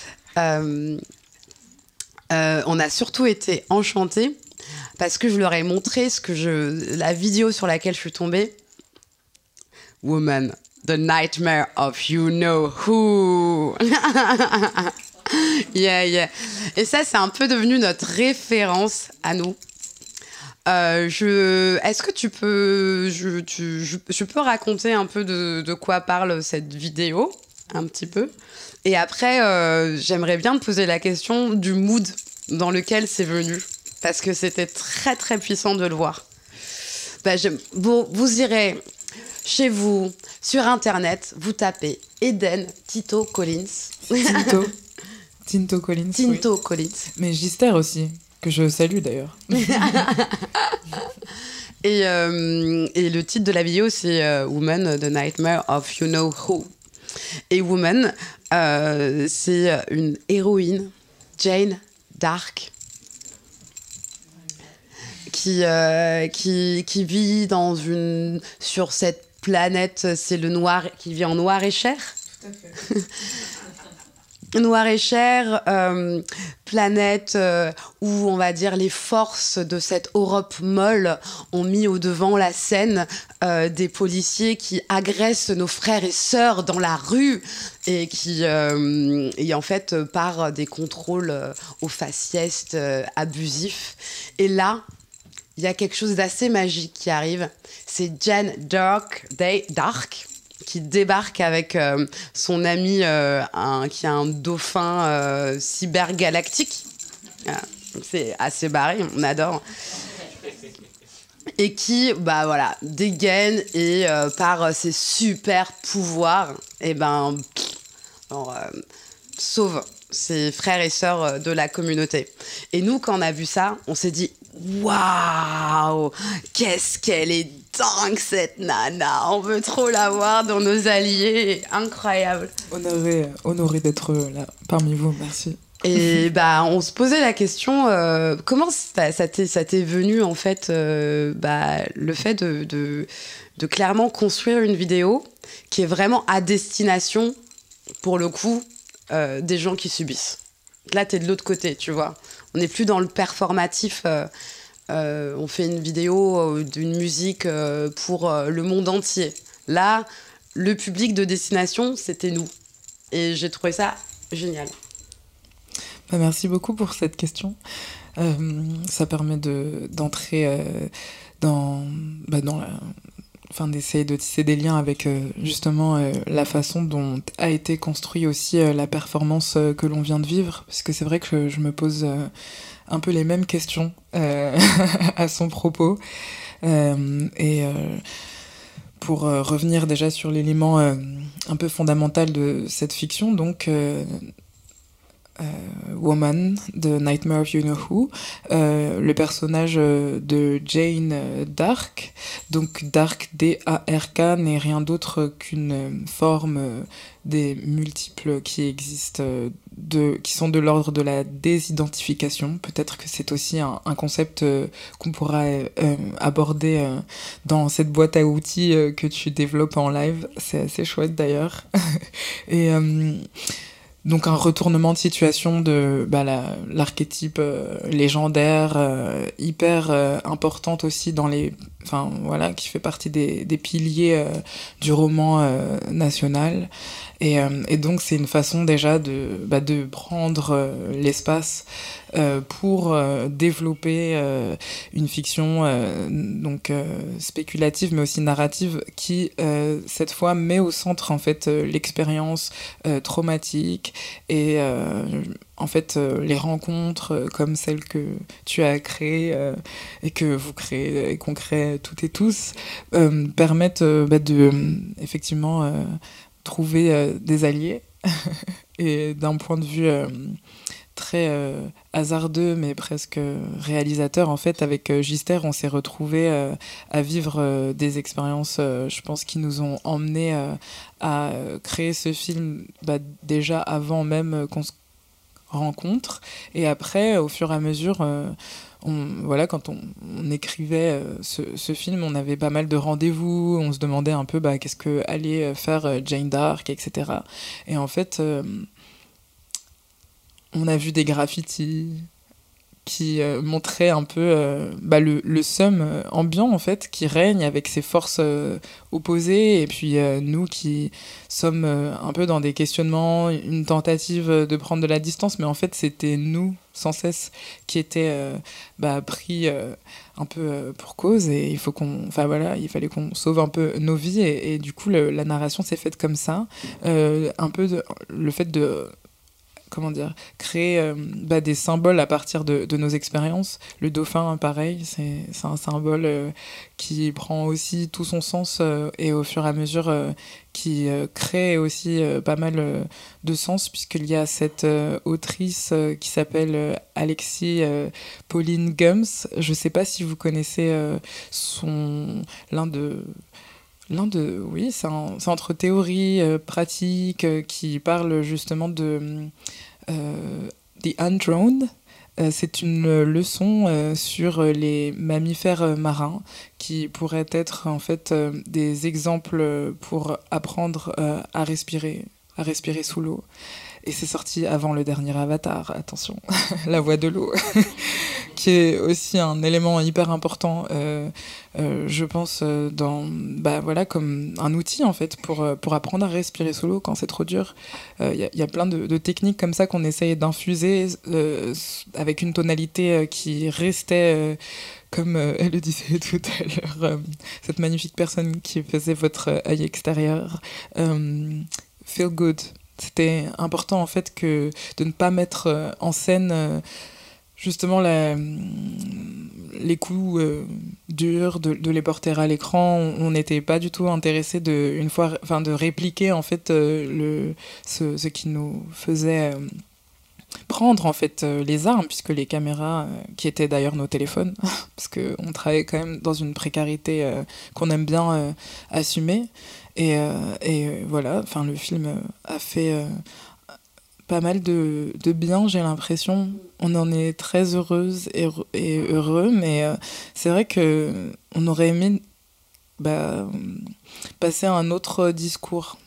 B: On a surtout été enchantés parce que je leur ai montré la vidéo sur laquelle je suis tombée. Woman, the nightmare of you know who. Yeah. Et ça, c'est un peu devenu notre référence à nous. Est-ce que tu peux... Je peux raconter un peu de quoi parle cette vidéo, un petit peu. Et après, j'aimerais bien te poser la question du mood dans lequel c'est venu. Parce que c'était très puissant de le voir. Vous irez chez vous, sur Internet, vous tapez Eden Tinto Collins.
J: Tinto Collins.
B: Tinto
J: oui.
B: Collins.
J: Mais Gister aussi, que je salue d'ailleurs.
B: Et le titre de la vidéo, c'est Woman, the Nightmare of You Know Who. Et Woman, c'est une héroïne, Jane d'Arc, qui vit sur cette planète, c'est le noir, qui vit en noir et chair.
J: Tout à fait.
B: Noir et chair, planète où, on va dire, les forces de cette Europe molle ont mis au devant la scène des policiers qui agressent nos frères et sœurs dans la rue et qui, et en fait, par des contrôles aux faciès abusifs. Et là, il y a quelque chose d'assez magique qui arrive. C'est Jane d'Arc qui débarque avec son ami qui est un dauphin cybergalactique. C'est assez barré, on adore. Et qui, dégaine et par ses super pouvoirs, sauve ses frères et sœurs de la communauté. Et nous, quand on a vu ça, on s'est dit, waouh, qu'est-ce qu'elle est dingue cette nana, on veut trop la voir dans nos alliés, incroyable.
J: Honoré d'être là parmi vous, merci.
B: Et on se posait la question, comment ça t'est venu en fait, le fait de clairement construire une vidéo qui est vraiment à destination, pour le coup, des gens qui subissent. Là, t'es de l'autre côté, tu vois. On n'est plus dans le performatif. On fait une vidéo d'une musique pour le monde entier. Là, le public de destination, c'était nous. Et j'ai trouvé ça génial.
J: Merci beaucoup pour cette question. Ça permet d'entrer dans d'essayer de tisser des liens avec justement la façon dont a été construit aussi la performance que l'on vient de vivre, parce que c'est vrai que je me pose un peu les mêmes questions à son propos, pour revenir déjà sur l'élément un peu fondamental de cette fiction, donc Woman de Nightmare of You Know Who, le personnage de Jane Dark. Donc Dark, D-A-R-K, n'est rien d'autre qu'une forme des multiples qui existent, qui sont de l'ordre de la désidentification. Peut-être que c'est aussi un concept qu'on pourra aborder dans cette boîte à outils que tu développes en live. C'est assez chouette d'ailleurs. Et donc un retournement de situation de l'archétype légendaire, hyper importante aussi dans qui fait partie des piliers du roman national. Et donc c'est une façon déjà de prendre l'espace pour développer une fiction spéculative mais aussi narrative qui cette fois met au centre en fait l'expérience traumatique et en fait les rencontres comme celles que tu as créées et que vous créez et qu'on crée toutes et tous permettent de effectivement trouver des alliés et d'un point de vue très hasardeux mais presque réalisateur, en fait avec Gister on s'est retrouvés à vivre des expériences je pense qui nous ont emmenés à créer ce film déjà avant même qu'on se rencontre, et après au fur et à mesure quand on écrivait ce film, on avait pas mal de rendez-vous, on se demandait un peu qu'est-ce que allait faire Jane Dark, etc. Et en fait, on a vu des graffitis qui montraient un peu le seum ambiant en fait qui règne avec ces forces opposées, et puis nous qui sommes un peu dans des questionnements, une tentative de prendre de la distance, mais en fait c'était nous sans cesse qui étaient pris un peu pour cause, et il fallait qu'on sauve un peu nos vies, et du coup la narration s'est faite comme ça, un peu le fait de créer des symboles à partir de nos expériences. Le dauphin, pareil, c'est un symbole qui prend aussi tout son sens et au fur et à mesure qui crée aussi pas mal de sens, puisqu'il y a cette autrice qui s'appelle Alexis Pauline Gumbs. Je sais pas si vous connaissez c'est entre théorie, pratique, qui parle justement de The Undrowned. C'est une leçon sur les mammifères marins qui pourraient être en fait des exemples pour apprendre à respirer sous l'eau. Et c'est sorti avant le dernier Avatar, attention, La Voix de l'eau, qui est aussi un élément hyper important, je pense, comme un outil en fait pour apprendre à respirer sous l'eau quand c'est trop dur. Y a plein de techniques comme ça qu'on essaye d'infuser avec une tonalité qui restait... comme elle le disait tout à l'heure, cette magnifique personne qui faisait votre œil extérieur, feel good. C'était important en fait de ne pas mettre en scène justement les coups durs, de les porter à l'écran. On n'était pas du tout intéressé de répliquer en fait ce qui nous faisait prendre en fait les armes, puisque les caméras, qui étaient d'ailleurs nos téléphones, parce qu'on travaille quand même dans une précarité qu'on aime bien assumer. Et voilà, enfin, le film a fait pas mal de bien, j'ai l'impression. On en est très heureuse et heureux, mais c'est vrai qu'on aurait aimé passer à un autre discours.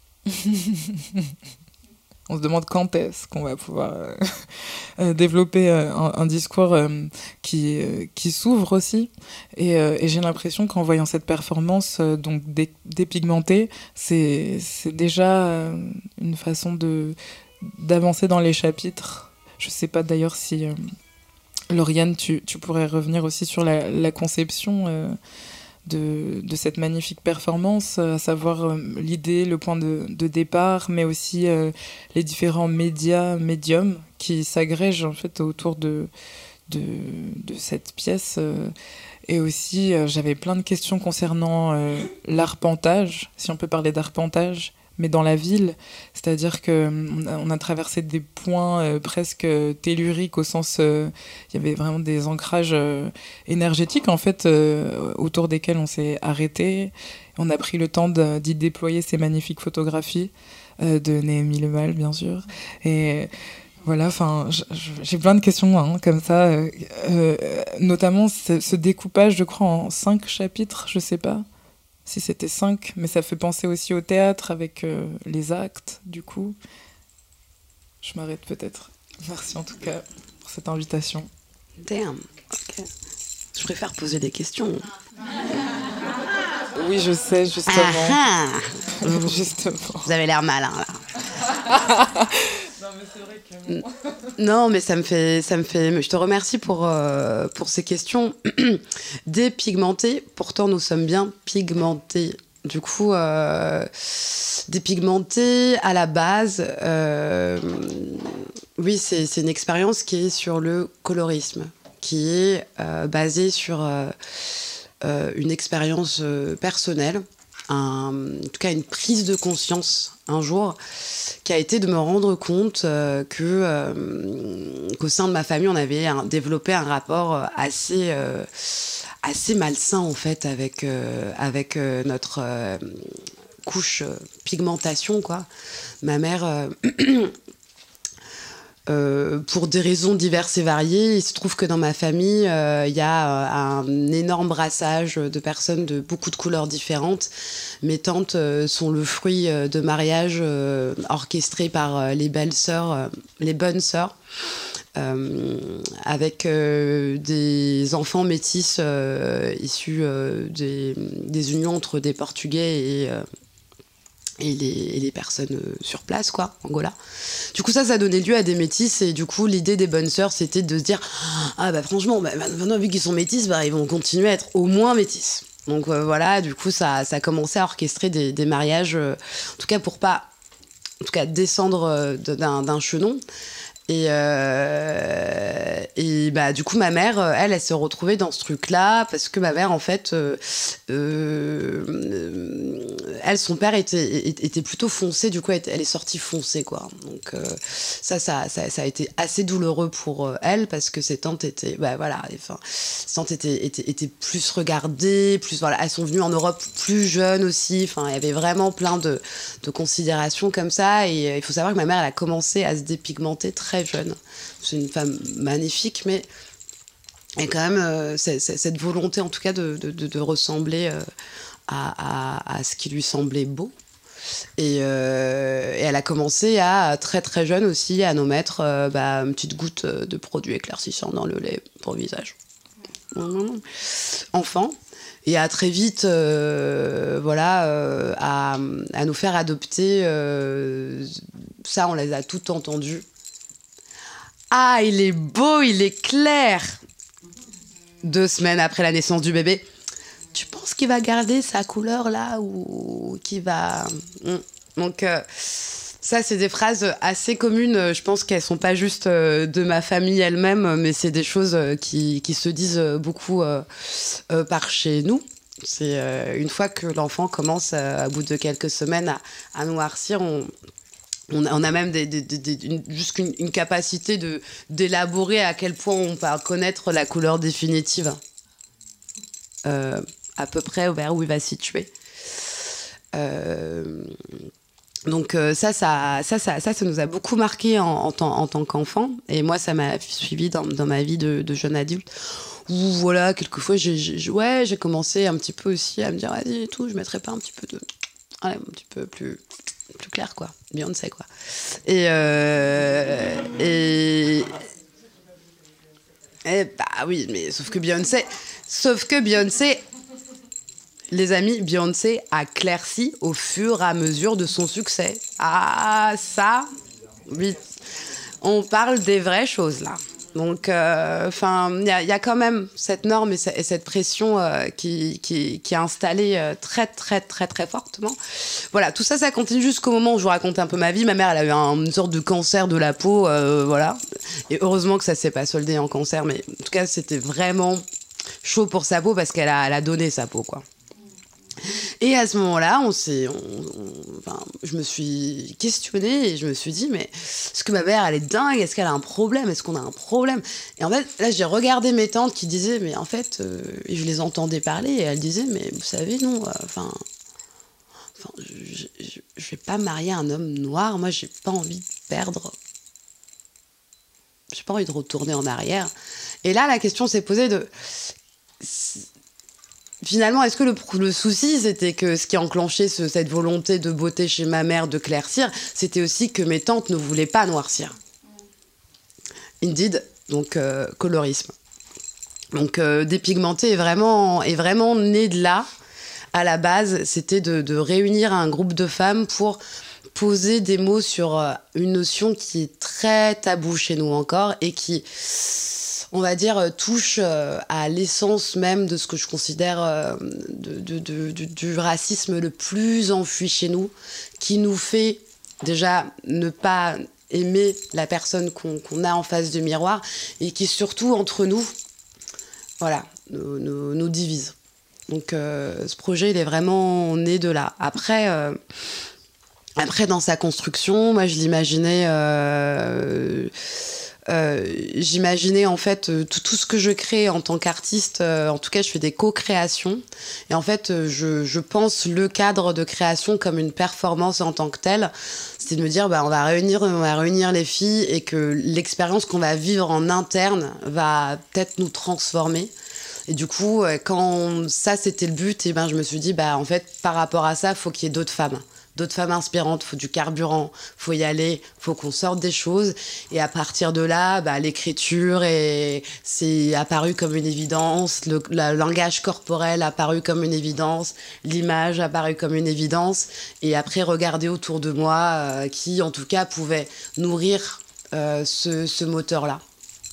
J: On se demande quand est-ce qu'on va pouvoir développer un discours qui s'ouvre aussi. Et j'ai l'impression qu'en voyant cette performance donc dépigmentée, c'est déjà une façon d'avancer dans les chapitres. Je sais pas d'ailleurs si Lauriane, tu pourrais revenir aussi sur la conception de cette magnifique performance, à savoir l'idée, le point de départ, mais aussi les différents médiums qui s'agrègent en fait autour de cette pièce. Et aussi, j'avais plein de questions concernant l'arpentage, si on peut parler d'arpentage, mais dans la ville, c'est-à-dire qu'on a traversé des points presque telluriques, au sens il y avait vraiment des ancrages énergétiques en fait autour desquels on s'est arrêté. On a pris le temps d'y déployer ces magnifiques photographies de Néhémie Lemal, bien sûr. Et voilà, enfin, j'ai plein de questions comme ça, notamment ce découpage, je crois, en 5 chapitres, je sais pas si c'était 5, mais ça fait penser aussi au théâtre avec les actes, du coup. Je m'arrête peut-être. Merci en tout cas pour cette invitation.
B: Damn, ok. Je préfère poser des questions.
J: Oui, je sais, justement. Justement.
B: Vous avez l'air malin, là.
J: Non, mais c'est vrai que...
B: Non, mais ça me fait... Je te remercie pour ces questions. Dépigmenté, pourtant nous sommes bien pigmentés. Du coup, dépigmenté, à la base, oui, c'est une expérience qui est sur le colorisme, qui est basée sur une expérience personnelle, en tout cas une prise de conscience un jour, qui a été de me rendre compte qu'au sein de ma famille, on avait développé un rapport assez malsain en fait avec notre couche pigmentation, quoi. Ma mère, pour des raisons diverses et variées, il se trouve que dans ma famille, il y a un énorme brassage de personnes de beaucoup de couleurs différentes. Mes tantes sont le fruit de mariages orchestrés par les belles sœurs, les bonnes sœurs, avec des enfants métis issus des unions entre des Portugais et les personnes sur place, quoi, Angola. Du coup, ça donnait lieu à des métis, et du coup, l'idée des bonnes sœurs, c'était de se dire ah bah franchement, maintenant, vu qu'ils sont métis, ils vont continuer à être au moins métis. Donc voilà, du coup, ça a commencé à orchestrer des mariages, en tout cas pour pas, en tout cas, descendre d'un chenon. Et bah, du coup, ma mère, elle s'est retrouvée dans ce truc-là, parce que ma mère, en fait, elle, son père était plutôt foncé, du coup, elle est sortie foncée, quoi. Donc, ça a été assez douloureux pour elle, parce que ses tantes étaient, bah voilà, enfin, ses tantes étaient plus regardées, plus, voilà, elles sont venues en Europe plus jeunes aussi, enfin, il y avait vraiment plein de considérations comme ça, et il faut savoir que ma mère, elle a commencé à se dépigmenter très jeune. C'est une femme magnifique, mais il y a quand même cette volonté, en tout cas, de ressembler à ce qui lui semblait beau. Et elle a commencé à, très très jeune aussi, à nous mettre une petite goutte de produit éclaircissant dans le lait pour le visage. Enfant. Et à très vite, à nous faire adopter. Ça, on les a toutes entendues. Ah, il est beau, il est clair. 2 semaines après la naissance du bébé, tu penses qu'il va garder sa couleur là ou qu'il va... Donc ça, c'est des phrases assez communes. Je pense qu'elles sont pas juste de ma famille elle-même, mais c'est des choses qui se disent beaucoup par chez nous. C'est une fois que l'enfant commence, à bout de quelques semaines, à noircir, On a même juste une capacité d'élaborer à quel point on peut connaître la couleur définitive, à peu près vers où il va se situer. Donc ça nous a beaucoup marqué en tant qu'enfant. Et moi, ça m'a suivi dans ma vie de jeune adulte. Où voilà, quelquefois, j'ai commencé un petit peu aussi à me dire, vas-y, et tout, je mettrais pas un petit peu un petit peu plus clair, quoi. Beyoncé, quoi. Et bah oui, mais sauf que Beyoncé, les amis, Beyoncé a clairci au fur et à mesure de son succès. Ah, ça, oui, on parle des vraies choses, là. Donc, il y a quand même cette norme et cette pression qui est installée très, très, très, très fortement. Voilà, tout ça, ça continue jusqu'au moment où je vous raconte un peu ma vie. Ma mère, elle a eu une sorte de cancer de la peau, voilà. Et heureusement que ça s'est pas soldé en cancer, mais en tout cas, c'était vraiment chaud pour sa peau parce qu'elle a donné sa peau, quoi. Et à ce moment-là, je me suis questionnée et je me suis dit, mais est-ce que ma mère, elle est dingue? Est-ce qu'elle a un problème? Est-ce qu'on a un problème? Et en fait, là, j'ai regardé mes tantes qui disaient, mais en fait, et je les entendais parler et elles disaient, mais vous savez, non, je vais pas marier un homme noir. Moi, j'ai pas envie de perdre. J'ai pas envie de retourner en arrière. Et là, la question s'est posée finalement, est-ce que le souci, c'était que ce qui a enclenché cette volonté de beauté chez ma mère d'éclaircir, c'était aussi que mes tantes ne voulaient pas noircir. Indeed, donc colorisme. Donc dépigmenter est vraiment né de là. À la base, c'était de réunir un groupe de femmes pour poser des mots sur une notion qui est très taboue chez nous encore et qui, on va dire, touche à l'essence même de ce que je considère du racisme le plus enfui chez nous, qui nous fait déjà ne pas aimer la personne qu'on a en face du miroir et qui surtout, entre nous, voilà, nous divise. Donc ce projet, il est vraiment né de là. Après, dans sa construction, moi, je l'imaginais... j'imaginais en fait tout ce que je crée en tant qu'artiste, en tout cas je fais des co-créations et en fait je pense le cadre de création comme une performance en tant que telle, c'est de me dire on va réunir les filles et que l'expérience qu'on va vivre en interne va peut-être nous transformer. Et du coup quand ça c'était le but, et je me suis dit en fait par rapport à ça faut qu'il y ait d'autres femmes inspirantes, faut du carburant, faut y aller, faut qu'on sorte des choses. Et à partir de là, l'écriture c'est apparu comme une évidence, le langage corporel apparu comme une évidence, l'image apparu comme une évidence. Et après, regarder autour de moi qui, en tout cas, pouvait nourrir ce moteur-là.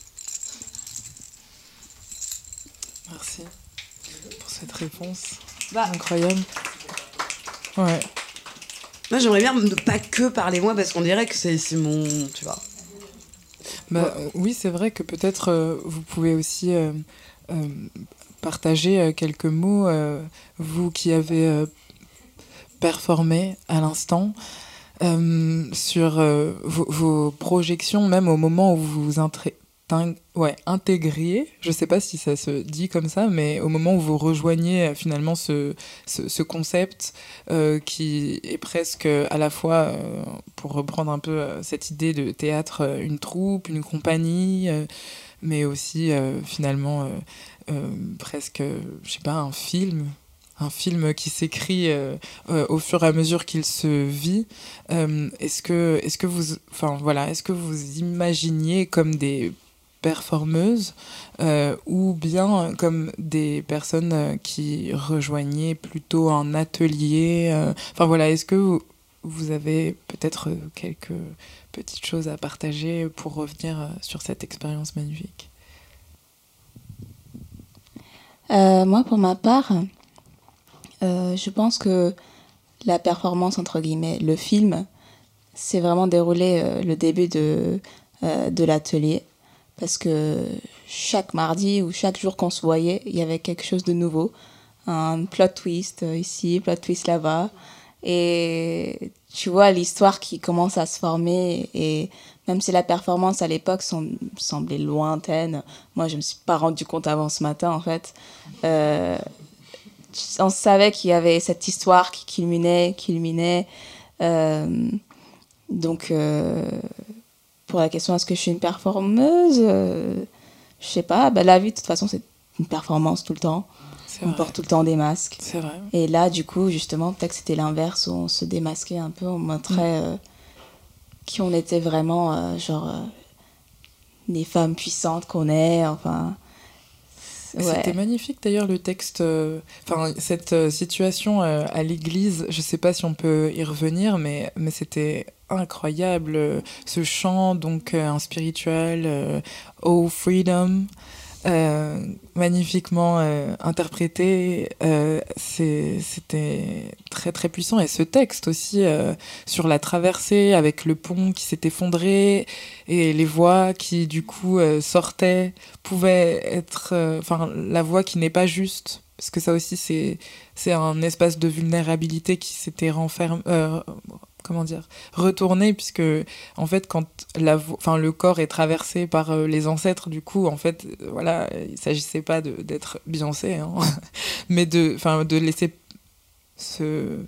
J: Merci pour cette réponse. Incroyable. Ouais.
B: Moi, j'aimerais bien ne pas que parler moi, parce qu'on dirait que c'est mon... Tu vois.
J: Oui, c'est vrai que peut-être vous pouvez aussi partager quelques mots, vous qui avez performé à l'instant, sur vos projections, même au moment où vous vous intégriez, je sais pas si ça se dit comme ça, mais au moment où vous rejoignez finalement ce concept qui est presque à la fois, pour reprendre un peu cette idée de théâtre, une troupe, une compagnie, mais aussi finalement presque, je sais pas, un film qui s'écrit au fur et à mesure qu'il se vit. Est-ce que vous imaginiez comme des performeuses ou bien comme des personnes qui rejoignaient plutôt un atelier, est-ce que vous avez peut-être quelques petites choses à partager pour revenir sur cette expérience magnifique?
E: Moi, pour ma part, je pense que la performance, entre guillemets, le film, s'est vraiment déroulé le début de l'atelier. Parce que chaque mardi ou chaque jour qu'on se voyait, il y avait quelque chose de nouveau. Un plot twist ici, plot twist là-bas. Et tu vois l'histoire qui commence à se former. Et même si la performance à l'époque semblait lointaine, moi, je ne me suis pas rendu compte avant ce matin, en fait. On savait qu'il y avait cette histoire qui culminait. Donc, pour la question, est-ce que je suis une performeuse? Je sais pas. Bah, la vie, de toute façon, c'est une performance tout le temps. On porte tout le temps des masques.
J: C'est vrai.
E: Et là, du coup, justement, peut-être que c'était l'inverse, où on se démasquait un peu, on montrait qui on était vraiment, les femmes puissantes qu'on est, enfin... Ouais.
J: C'était magnifique d'ailleurs le texte, cette situation à l'église, je sais pas si on peut y revenir, mais c'était incroyable, ce chant donc un spirituel, Oh Freedom, magnifiquement interprété, c'était très très puissant. Et ce texte aussi sur la traversée avec le pont qui s'est effondré et les voix qui du coup sortaient pouvaient être la voix qui n'est pas juste, parce que ça aussi c'est un espace de vulnérabilité qui s'était retourné, puisque en fait quand le corps est traversé par les ancêtres, du coup en fait voilà, il s'agissait pas d'être Beyoncé, hein, mais de laisser ça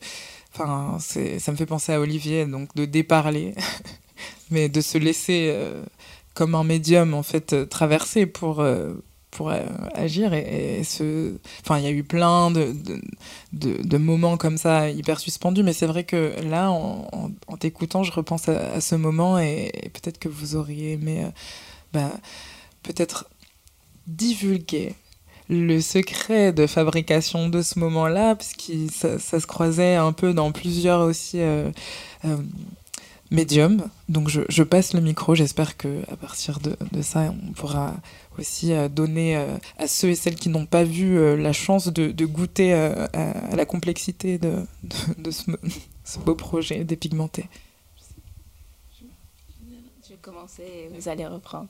J: me fait penser à Olivier, donc de déparler mais de se laisser comme un médium en fait traverser pour agir. Et il y a eu plein de moments comme ça hyper suspendus, mais c'est vrai que là en t'écoutant je repense à ce moment, et peut-être que vous auriez aimé peut-être divulguer le secret de fabrication de ce moment-là, parce que ça se croisait un peu dans plusieurs aussi médium. Donc je passe le micro, j'espère qu'à partir de ça, on pourra aussi donner à ceux et celles qui n'ont pas vu la chance de goûter à la complexité de ce beau projet dépigmenté.
E: Je vais commencer et vous allez reprendre.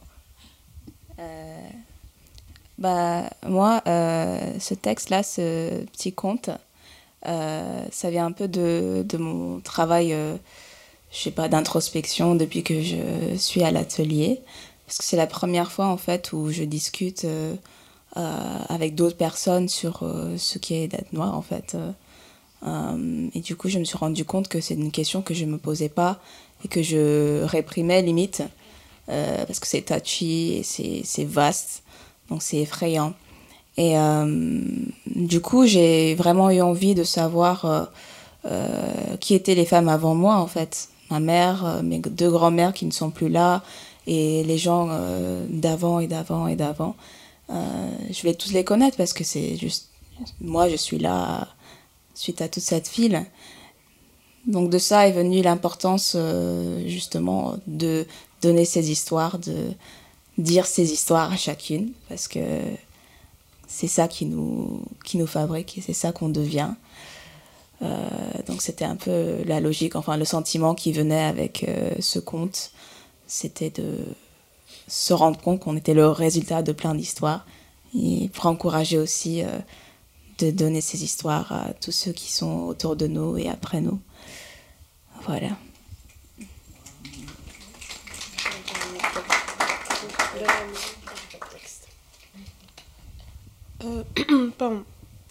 E: Moi, ce texte-là, ce petit conte, ça vient un peu de mon travail d'introspection depuis que je suis à l'atelier, parce que c'est la première fois en fait où je discute avec d'autres personnes sur ce qui est d'être noir en fait, et du coup je me suis rendu compte que c'est une question que je me posais pas et que je réprimais limite, parce que c'est touchy et c'est vaste, donc c'est effrayant. Et du coup j'ai vraiment eu envie de savoir qui étaient les femmes avant moi en fait. Ma mère, mes deux grands-mères qui ne sont plus là, et les gens d'avant et d'avant et d'avant. Je vais tous les connaître parce que c'est juste... Moi, je suis là suite à toute cette file. Donc de ça est venue l'importance justement de donner ces histoires, de dire ces histoires à chacune, parce que c'est ça qui nous fabrique et c'est ça qu'on devient. Donc c'était un peu la logique, enfin le sentiment qui venait avec ce conte, c'était de se rendre compte qu'on était le résultat de plein d'histoires, et pour encourager aussi de donner ces histoires à tous ceux qui sont autour de nous et après nous. Voilà.
D: Pardon.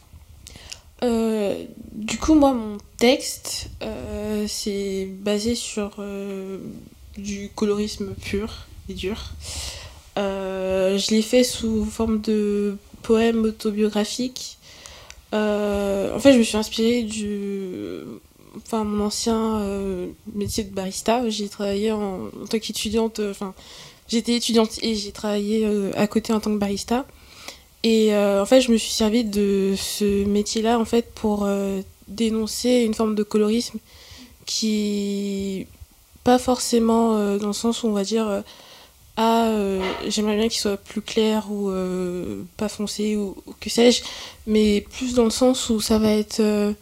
D: Du coup, moi, mon texte, c'est basé sur du colorisme pur et dur. Je l'ai fait sous forme de poème autobiographique. En fait, je me suis inspirée mon ancien métier de barista. J'ai travaillé en tant qu'étudiante. J'étais étudiante et j'ai travaillé à côté en tant que barista. Et en fait, je me suis servie de ce métier-là en fait pour dénoncer une forme de colorisme qui, pas forcément dans le sens où on va dire j'aimerais bien qu'il soit plus clair ou pas foncé ou que sais-je, mais plus dans le sens où ça va être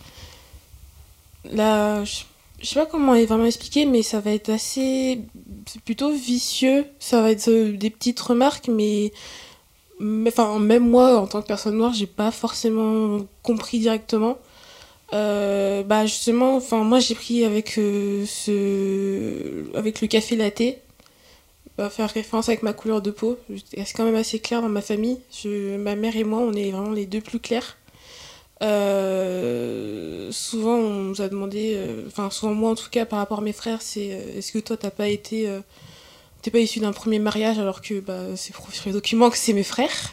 D: je sais pas comment vraiment expliquer, mais ça va être c'est plutôt vicieux. Ça va être des petites remarques, mais même moi, en tant que personne noire, j'ai pas forcément compris directement. Bah justement, enfin moi j'ai pris avec avec le café latte, faire référence avec ma couleur de peau. C'est quand même assez clair dans ma famille. Ma mère et moi, on est vraiment les deux plus clairs. Souvent on nous a demandé, enfin souvent moi en tout cas par rapport à mes frères, c'est est-ce que toi t'es pas issu d'un premier mariage alors que c'est prouvé sur les documents que c'est mes frères.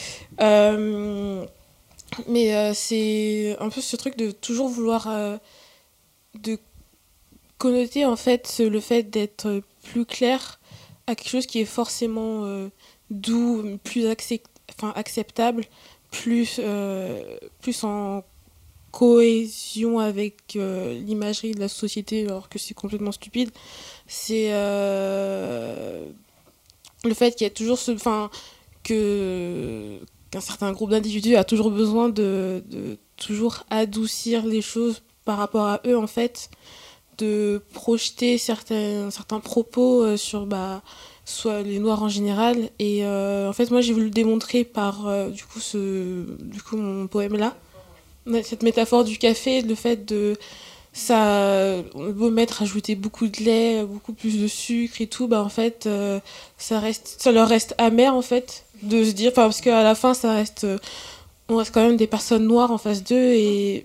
D: Mais c'est un peu ce truc de toujours vouloir de connoter en fait le fait d'être plus clair à quelque chose qui est forcément doux, plus acceptable, plus en cohésion avec l'imagerie de la société, alors que c'est complètement stupide. C'est le fait qu'il y a toujours qu'un certain groupe d'individus a toujours besoin de toujours adoucir les choses par rapport à eux, en fait, de projeter certains propos sur soit les Noirs en général. Et en fait, moi, j'ai voulu le démontrer par mon poème là, cette métaphore du café, le fait de ça, on peut ajouter beaucoup de lait, beaucoup plus de sucre et tout, en fait, ça leur reste amer, en fait, de se dire, parce qu'à la fin, on reste quand même des personnes noires en face d'eux, et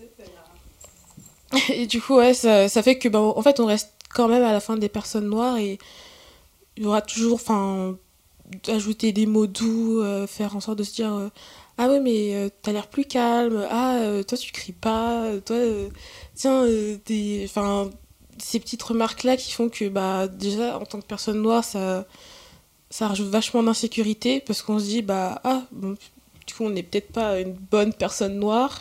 D: du coup, ouais, ça fait que, en fait, on reste quand même à la fin des personnes noires, et il y aura toujours, ajouter des mots doux, faire en sorte de se dire, ah ouais, mais t'as l'air plus calme, toi tu cries pas, toi, tiens, ces petites remarques-là qui font que, déjà, en tant que personne noire, ça rajoute vachement d'insécurité, parce qu'on se dit, du coup, on n'est peut-être pas une bonne personne noire.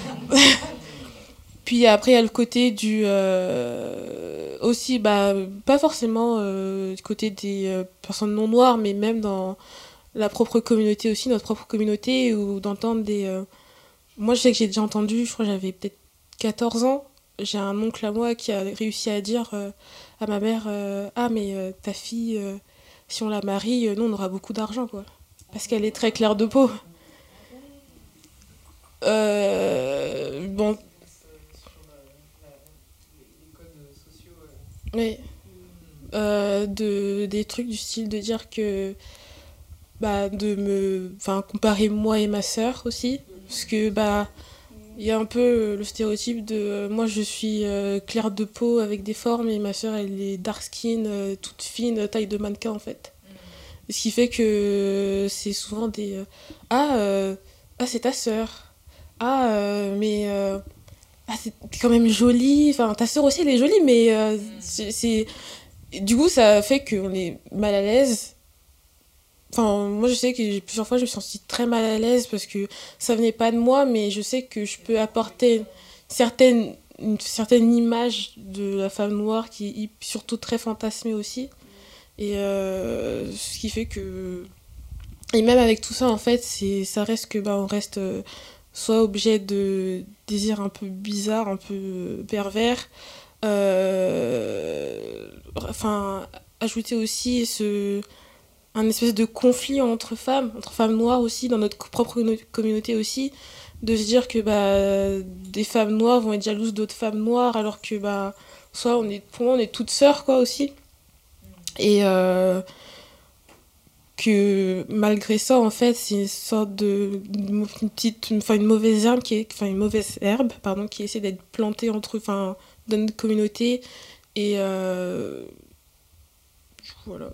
D: Puis après, il y a le côté aussi, pas forcément du côté des personnes non noires, mais même dans la propre communauté aussi, notre propre communauté, ou d'entendre moi, je sais que j'ai déjà entendu, je crois que j'avais peut-être 14 ans, j'ai un oncle à moi qui a réussi à dire à ma mère, mais ta fille, si on la marie, nous, on aura beaucoup d'argent, quoi. Parce qu'elle est très claire de peau. Bon... Oui. Des trucs du style de dire que comparer moi et ma sœur aussi, parce que il y a un peu le stéréotype de moi je suis claire de peau avec des formes et ma sœur elle est dark skin, toute fine, taille de mannequin en fait. Ce qui fait que c'est souvent des c'est ta sœur, mais c'est quand même jolie, ta sœur aussi elle est jolie, mais du coup ça fait qu'on est mal à l'aise. Moi je sais que plusieurs fois je me suis sentie très mal à l'aise parce que ça venait pas de moi, mais je sais que je peux apporter une certaine image de la femme noire qui est surtout très fantasmée aussi, et ce qui fait que, et même avec tout ça en fait, ça reste que on reste soit objet de désirs un peu bizarres, un peu pervers, ajouter aussi un espèce de conflit entre femmes noires aussi, dans notre propre communauté aussi, de se dire que des femmes noires vont être jalouses d'autres femmes noires, alors que soit on est toutes sœurs quoi aussi, et que malgré ça en fait c'est une sorte de une mauvaise herbe qui essaie d'être plantée dans notre communauté, et voilà.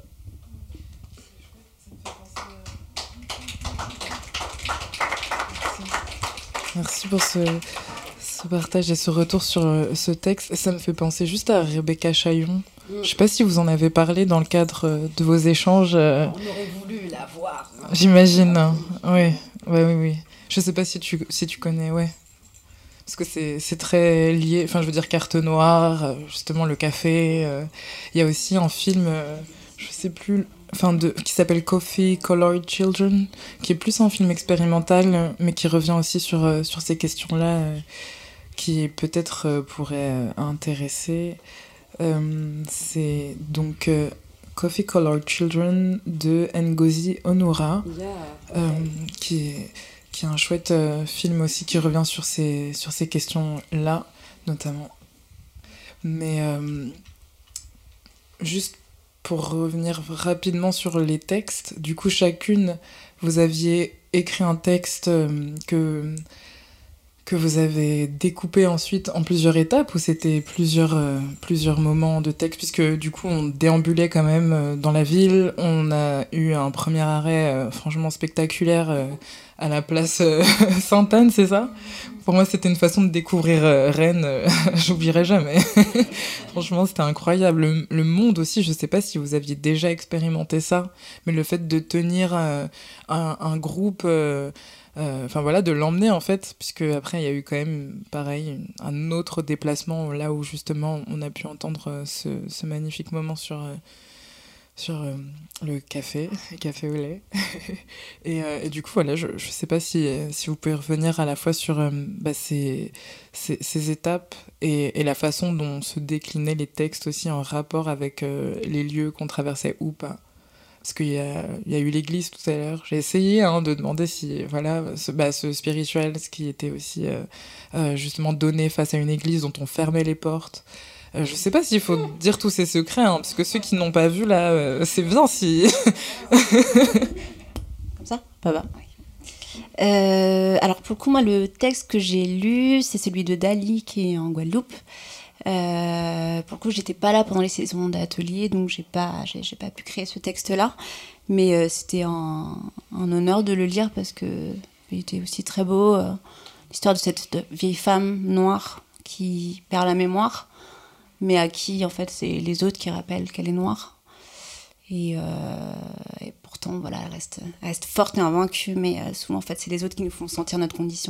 J: Merci pour ce partage et ce retour sur ce texte. Ça me fait penser juste à Rebecca Chaillon. Je sais pas si vous en avez parlé dans le cadre de vos échanges.
K: On aurait voulu la voir.
J: J'imagine. Oui. Je sais pas si tu connais, ouais. Parce que c'est très lié. Enfin, je veux dire, Carte Noire, justement, le café. Il y a aussi un film, je sais plus... qui s'appelle Coffee Colored Children, qui est plus un film expérimental, mais qui revient aussi sur ces questions-là, qui peut-être pourraient intéresser. C'est donc Coffee Colored Children de Ngozi Onuora, qui qui est un chouette film aussi qui revient sur ces questions-là, notamment. Mais juste pour revenir rapidement sur les textes, du coup, chacune, vous aviez écrit un texte que vous avez découpé ensuite en plusieurs étapes, ou c'était plusieurs moments de texte, puisque du coup on déambulait quand même dans la ville, on a eu un premier arrêt franchement spectaculaire à la place Sainte-Anne, c'est ça ? Pour moi c'était une façon de découvrir Rennes, j'oublierai jamais. Franchement c'était incroyable. Le monde aussi, je sais pas si vous aviez déjà expérimenté ça, mais le fait de tenir un groupe... Enfin voilà, de l'emmener en fait, puisque après il y a eu quand même pareil un autre déplacement là où justement on a pu entendre ce magnifique moment sur le café au lait. Et du coup voilà, je sais pas si vous pouvez revenir à la fois sur ces étapes et la façon dont se déclinaient les textes aussi en rapport avec les lieux qu'on traversait ou pas. Parce qu'il y a eu l'église tout à l'heure. J'ai essayé de demander si voilà, ce spirituel, ce qui était aussi justement donné face à une église dont on fermait les portes. Je sais pas s'il faut dire tous ces secrets, parce que ceux qui n'ont pas vu, là, c'est bien si...
C: Comme ça ? Pas bas. Alors pour le coup, moi, le texte que j'ai lu, c'est celui de Dali, qui est en Guadeloupe. Pour le coup, j'étais pas là pendant les saisons d'atelier, donc j'ai pas pu créer ce texte-là, mais c'était un honneur de le lire parce que il était aussi très beau. L'histoire de cette vieille femme noire qui perd la mémoire, mais à qui en fait c'est les autres qui rappellent qu'elle est noire. Et pourtant, voilà, elle reste forte et invaincue, mais souvent en fait c'est les autres qui nous font sentir notre condition.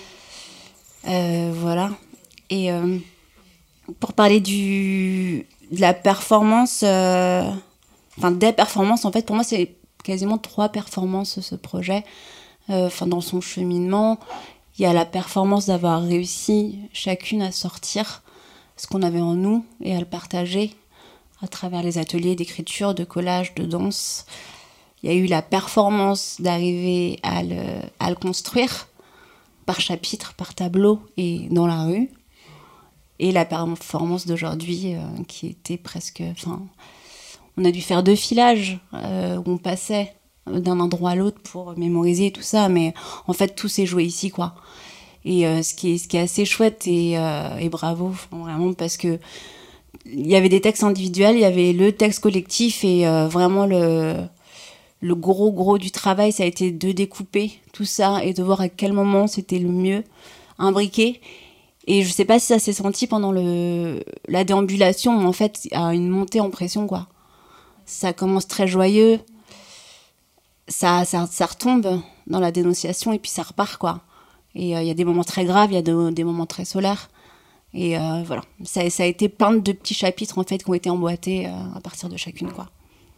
C: Voilà. Et pour parler de la performance, des performances, en fait, pour moi, c'est quasiment 3 performances, ce projet. Dans son cheminement, il y a la performance d'avoir réussi chacune à sortir ce qu'on avait en nous et à le partager à travers les ateliers d'écriture, de collage, de danse. Il y a eu la performance d'arriver à le construire par chapitre, par tableau et dans la rue. Et la performance d'aujourd'hui qui était presque... on a dû faire 2 filages où on passait d'un endroit à l'autre pour mémoriser tout ça, mais en fait tout s'est joué ici, quoi. Et ce qui est assez chouette et bravo, vraiment, parce que il y avait des textes individuels, il y avait le texte collectif et vraiment le gros du travail, ça a été de découper tout ça et de voir à quel moment c'était le mieux imbriqué. Et je sais pas si ça s'est senti pendant la déambulation, mais en fait, il y a une montée en pression, quoi. Ça commence très joyeux, ça retombe dans la dénonciation et puis ça repart, quoi. Et il y a des moments très graves, il y a des moments très solaires. Et voilà, ça a été plein de petits chapitres, en fait, qui ont été emboîtés à partir de chacune, quoi.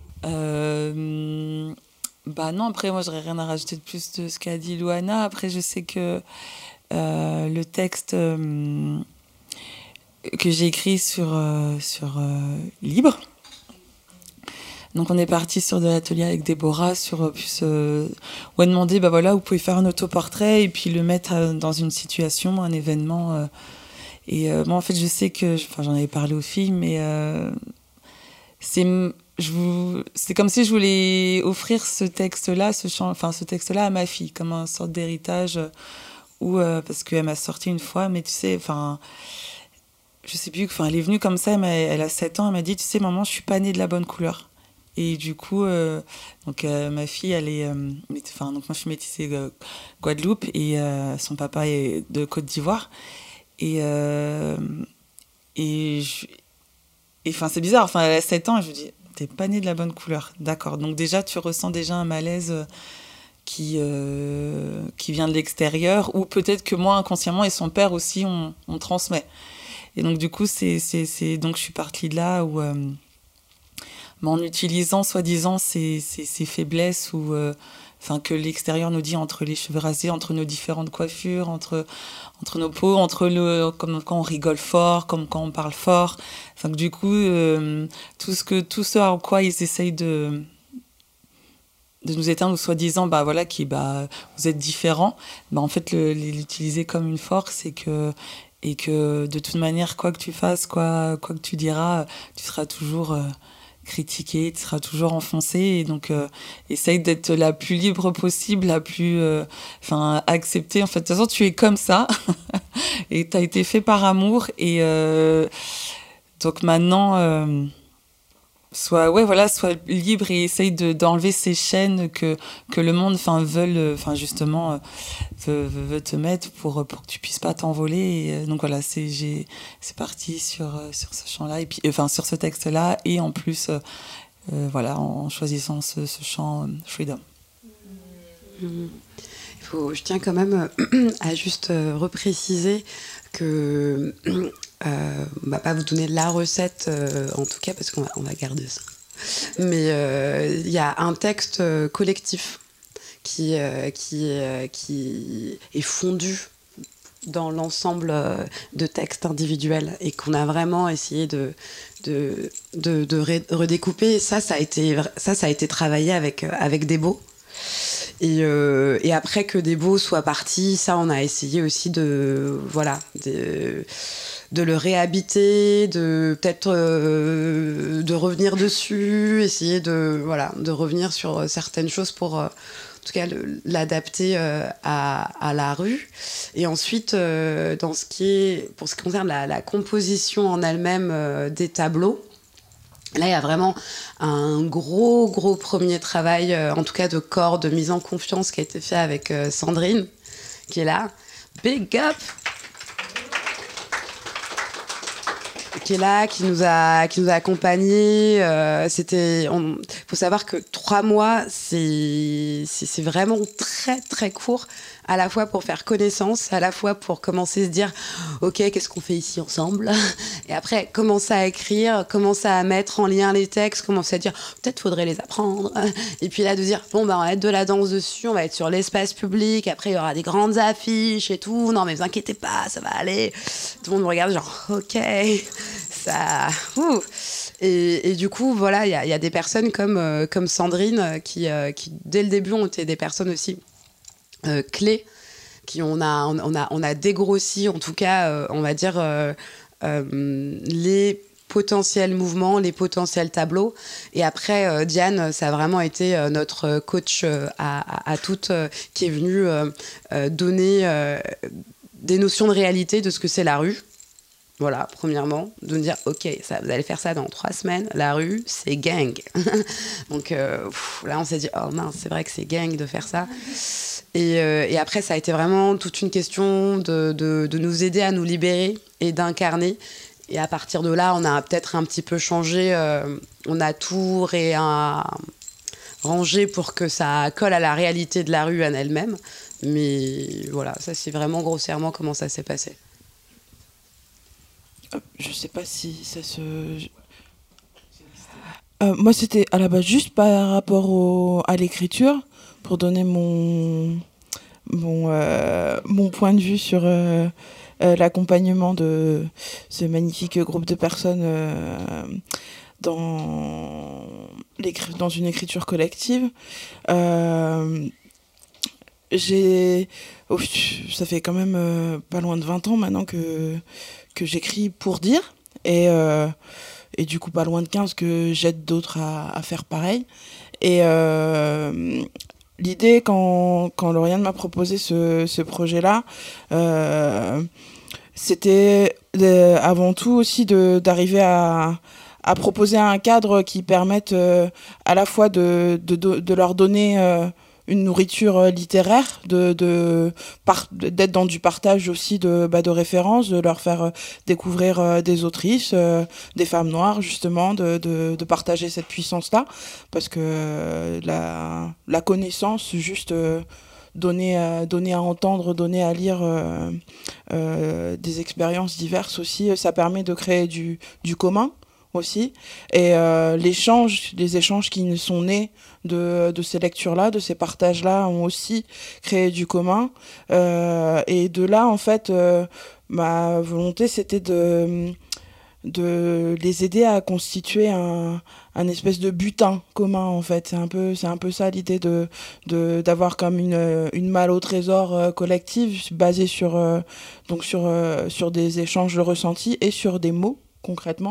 F: Non, après, moi, j'aurais rien à rajouter de plus de ce qu'a dit Louana. Après, je sais que le texte que j'ai écrit sur Libre. Donc on est parti sur de l'atelier avec Déborah sur plus on a demandé vous pouvez faire un autoportrait et puis le mettre dans une situation, un événement moi en fait je sais que j'en avais parlé aux filles, mais c'est comme si je voulais offrir ce texte-là à ma fille comme une sorte d'héritage. Parce qu'elle m'a sorti une fois, mais tu sais, je sais plus, elle est venue comme ça, elle a 7 ans, elle m'a dit, tu sais, maman, je suis pas née de la bonne couleur. Et du coup, ma fille, elle est, donc moi je suis métissée Guadeloupe et son papa est de Côte d'Ivoire. Et c'est bizarre, elle a 7 ans, et je lui dis, t'es pas née de la bonne couleur, d'accord. Donc déjà, tu ressens déjà un malaise qui vient de l'extérieur, ou peut-être que moi inconsciemment et son père aussi on transmet. Et donc du coup donc je suis partie de là où en utilisant soi-disant ces faiblesses ou que l'extérieur nous dit entre les cheveux rasés, entre nos différentes coiffures, entre nos peaux, comme quand on rigole fort, comme quand on parle fort. Que du coup tout ce en quoi ils essayent de de nous éteindre, ou soi-disant, vous êtes différents, en fait, l'utiliser comme une force, et que de toute manière, quoi que tu fasses, quoi que tu diras, tu seras toujours critiqué, tu seras toujours enfoncé, et donc essaye d'être la plus libre possible, la plus acceptée. En fait, de toute façon, tu es comme ça, et tu as été fait par amour, et donc maintenant... Sois libre, et essaye d'enlever ces chaînes que le monde veut te mettre pour que tu puisses pas t'envoler. Et donc voilà, c'est parti sur ce chant-là, et puis sur ce texte-là, et en plus en choisissant ce chant Freedom.
B: Je tiens quand même à juste repréciser que on va pas vous donner la recette en tout cas, parce qu'on va garder ça. Mais il y a un texte collectif qui est fondu dans l'ensemble de textes individuels, et qu'on a vraiment essayé de redécouper. Et ça a été travaillé avec Debo. Et après que Debo soit parti, ça, on a essayé aussi de le réhabiter, de peut-être de revenir dessus, essayer de revenir sur certaines choses pour en tout cas l'adapter à la rue. Et ensuite, pour ce qui concerne la composition en elle-même des tableaux, là, il y a vraiment un gros premier travail, en tout cas de corps, de mise en confiance, qui a été fait avec Sandrine, qui est là. Big up! Qui est là, qui nous a accompagnés. Faut savoir que 3 mois, c'est vraiment très très court, à la fois pour faire connaissance, à la fois pour commencer à se dire ok, qu'est-ce qu'on fait ici ensemble, et après commencer à écrire, commencer à mettre en lien les textes, commencer à dire peut-être faudrait les apprendre, et puis là de dire on va mettre de la danse dessus, on va être sur l'espace public, après il y aura des grandes affiches et tout, non mais vous inquiétez pas, ça va aller. Tout le monde me regarde genre ok, ça et du coup voilà, il y a des personnes comme Sandrine qui dès le début ont été des personnes aussi clés, qui on a dégrossi en tout cas on va dire les potentiels mouvements, les potentiels tableaux. Et après Diane, ça a vraiment été notre coach à toutes, qui est venue donner des notions de réalité de ce que c'est la rue. Voilà, premièrement, de nous dire ok, vous allez faire ça dans 3 semaines, la rue c'est gang. Donc là on s'est dit oh mince, c'est vrai que c'est gang de faire ça. Et après ça a été vraiment toute une question de nous aider à nous libérer et d'incarner. Et à partir de là, on a peut-être un petit peu changé, on a tout rangé pour que ça colle à la réalité de la rue en elle-même. Mais voilà, ça c'est vraiment grossièrement comment ça s'est passé.
H: Je sais pas si ça se... moi, c'était à la base juste par rapport à l'écriture, pour donner mon point de vue sur l'accompagnement de ce magnifique groupe de personnes dans une écriture collective. Ça fait quand même pas loin de 20 ans maintenant que j'écris pour dire, et du coup pas loin de 15 que j'aide d'autres à faire pareil. Et l'idée, quand Lauriane m'a proposé ce projet-là, c'était avant tout aussi d'arriver à proposer un cadre qui permette à la fois de leur donner une nourriture littéraire, d'être dans du partage aussi de références, de leur faire découvrir des autrices, des femmes noires, justement, de partager cette puissance-là, parce que la connaissance, juste donner à entendre, donner à lire des expériences diverses aussi, ça permet de créer du commun aussi, et les échanges qui sont nés de ces lectures-là, de ces partages-là, ont aussi créé du commun, et de là en fait ma volonté c'était de les aider à constituer un espèce de butin commun en fait. C'est un peu ça l'idée d'avoir comme une malle au trésor collective basée sur des échanges de ressentis et sur des mots concrètement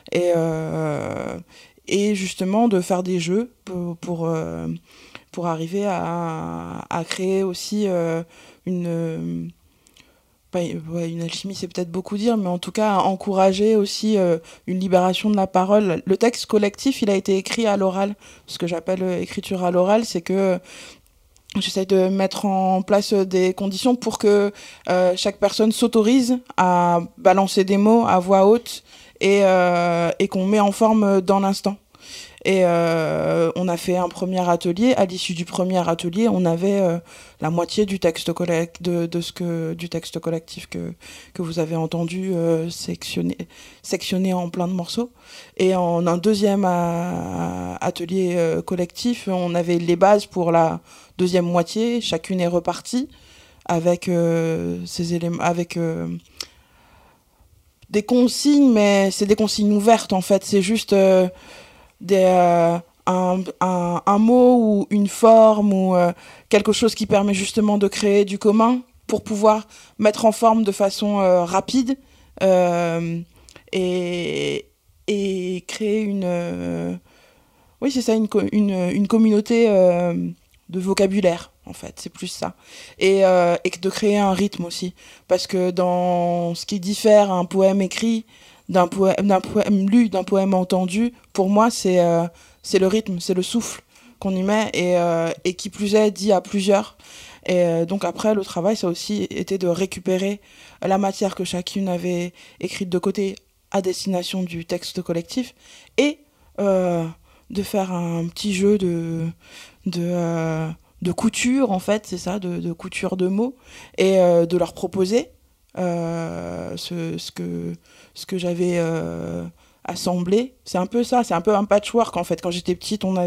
H: et justement de faire des jeux pour arriver à créer aussi une alchimie, c'est peut-être beaucoup dire, mais en tout cas encourager aussi une libération de la parole. Le texte collectif, il a été écrit à l'oral. Ce que j'appelle écriture à l'oral, c'est que j'essaie de mettre en place des conditions pour que chaque personne s'autorise à balancer des mots à voix haute et qu'on met en forme dans l'instant. Et on a fait un premier atelier. À l'issue du premier atelier, on avait la moitié du texte du texte collectif que vous avez entendu sectionné en plein de morceaux. Et en un deuxième atelier collectif, on avait les bases pour la deuxième moitié. Chacune est repartie avec ces éléments, avec des consignes, mais c'est des consignes ouvertes en fait. C'est juste un mot ou une forme ou quelque chose qui permet justement de créer du commun pour pouvoir mettre en forme de façon rapide et créer une communauté de vocabulaire en fait, c'est plus ça et de créer un rythme aussi parce que dans ce qui diffère un poème écrit d'un poème lu, d'un poème entendu, pour moi, c'est le rythme, c'est le souffle qu'on y met et qui plus est dit à plusieurs. Et donc après, le travail, ça a aussi été de récupérer la matière que chacune avait écrite de côté à destination du texte collectif et de faire un petit jeu de couture, en fait, c'est ça, de couture de mots et de leur proposer ce que j'avais assemblé. C'est un peu ça, c'est un peu un patchwork en fait. Quand j'étais petite, on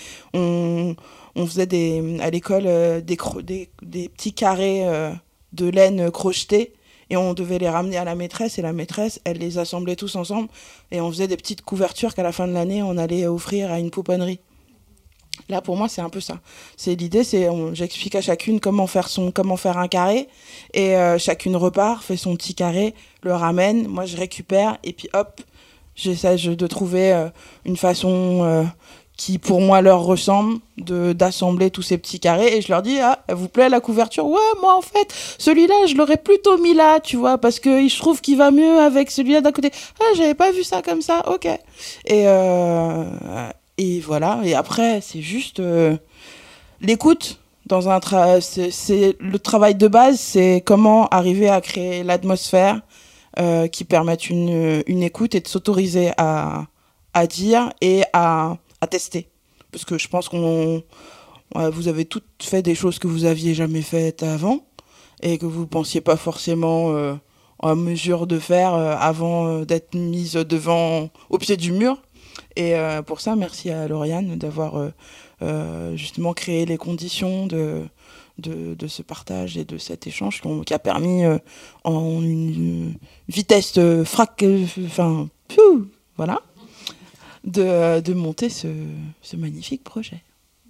H: faisait à l'école des petits carrés de laine crochetés et on devait les ramener à la maîtresse et la maîtresse, elle les assemblait tous ensemble et on faisait des petites couvertures qu'à la fin de l'année, on allait offrir à une pouponnerie. Là, pour moi, c'est un peu ça. J'explique à chacune comment faire un carré, et chacune repart, fait son petit carré, le ramène, moi je récupère, et puis hop, j'essaie de trouver une façon qui, pour moi, leur ressemble, d'assembler tous ces petits carrés, et je leur dis, ah, vous plaît la couverture? Ouais, moi, en fait, celui-là, je l'aurais plutôt mis là, tu vois, parce que je trouve qu'il va mieux avec celui-là d'à côté. Ah, j'avais pas vu ça comme ça, ok. Et voilà, et après, c'est juste l'écoute. C'est le travail de base, c'est comment arriver à créer l'atmosphère qui permette une écoute et de s'autoriser à dire et à tester. Parce que je pense vous avez toutes fait des choses que vous aviez jamais faites avant et que vous ne pensiez pas forcément en mesure de faire avant d'être mise au pied du mur. Et pour ça, merci à Lauriane d'avoir justement créé les conditions de ce partage et de cet échange qui a permis en une vitesse voilà, de monter ce magnifique projet.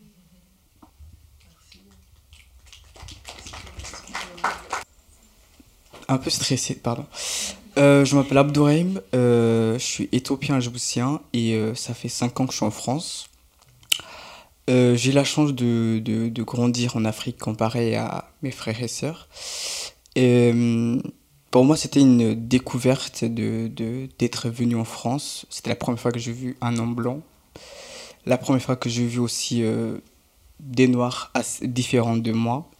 L: Un peu stressé, pardon. Je m'appelle Abdourahim, je suis éthiopien djiboutien et ça fait 5 ans que je suis en France. J'ai la chance de grandir en Afrique comparé à mes frères et sœurs. Et, pour moi, c'était une découverte d'être venu en France. C'était la première fois que j'ai vu un homme blanc. La première fois que j'ai vu aussi des Noirs différents de moi.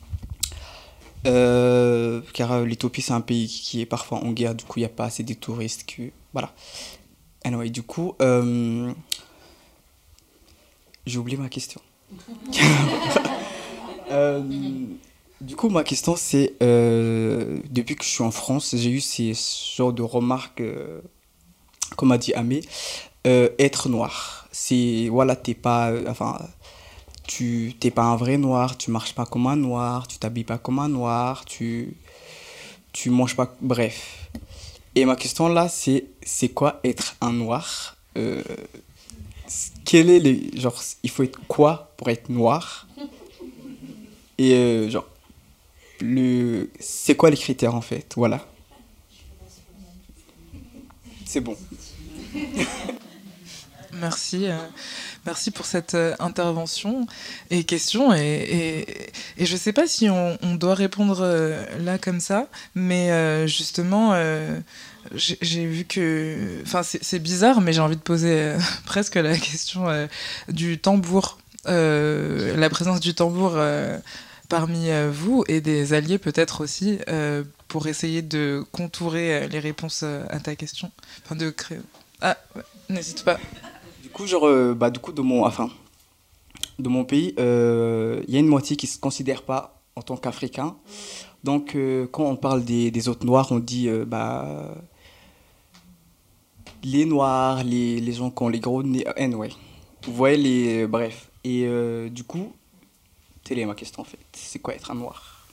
L: Car l'Éthiopie c'est un pays qui est parfois en guerre, du coup il n'y a pas assez de touristes voilà. Anyway, du coup j'ai oublié ma question. Du coup ma question c'est depuis que je suis en France, j'ai eu ces genres de remarques comme a dit Amé, être noir, c'est voilà, t'es pas t'es pas un vrai noir, tu marches pas comme un noir, tu t'habilles pas comme un noir, tu manges pas, bref. Et ma question là, c'est quoi être un noir quel est genre, il faut être quoi pour être noir? Et genre, c'est quoi les critères en fait? Voilà. C'est bon.
J: Merci, merci pour cette intervention et question. Et je ne sais pas si on doit répondre là comme ça, mais justement, j'ai vu que... Enfin, c'est bizarre, mais j'ai envie de poser presque la question du tambour, la présence du tambour parmi vous et des alliés peut-être aussi, pour essayer de contourer les réponses à ta question. Enfin, de créer... Ah, ouais, n'hésite pas.
L: Du coup, genre, du coup, de mon pays, il y a une moitié qui ne se considère pas en tant qu'Africain. Donc, quand on parle des autres Noirs, on dit les Noirs, les gens qui ont les gros nez. Anyway. Vous voyez, bref. Et du coup, telle est ma question en fait. C'est quoi être un Noir?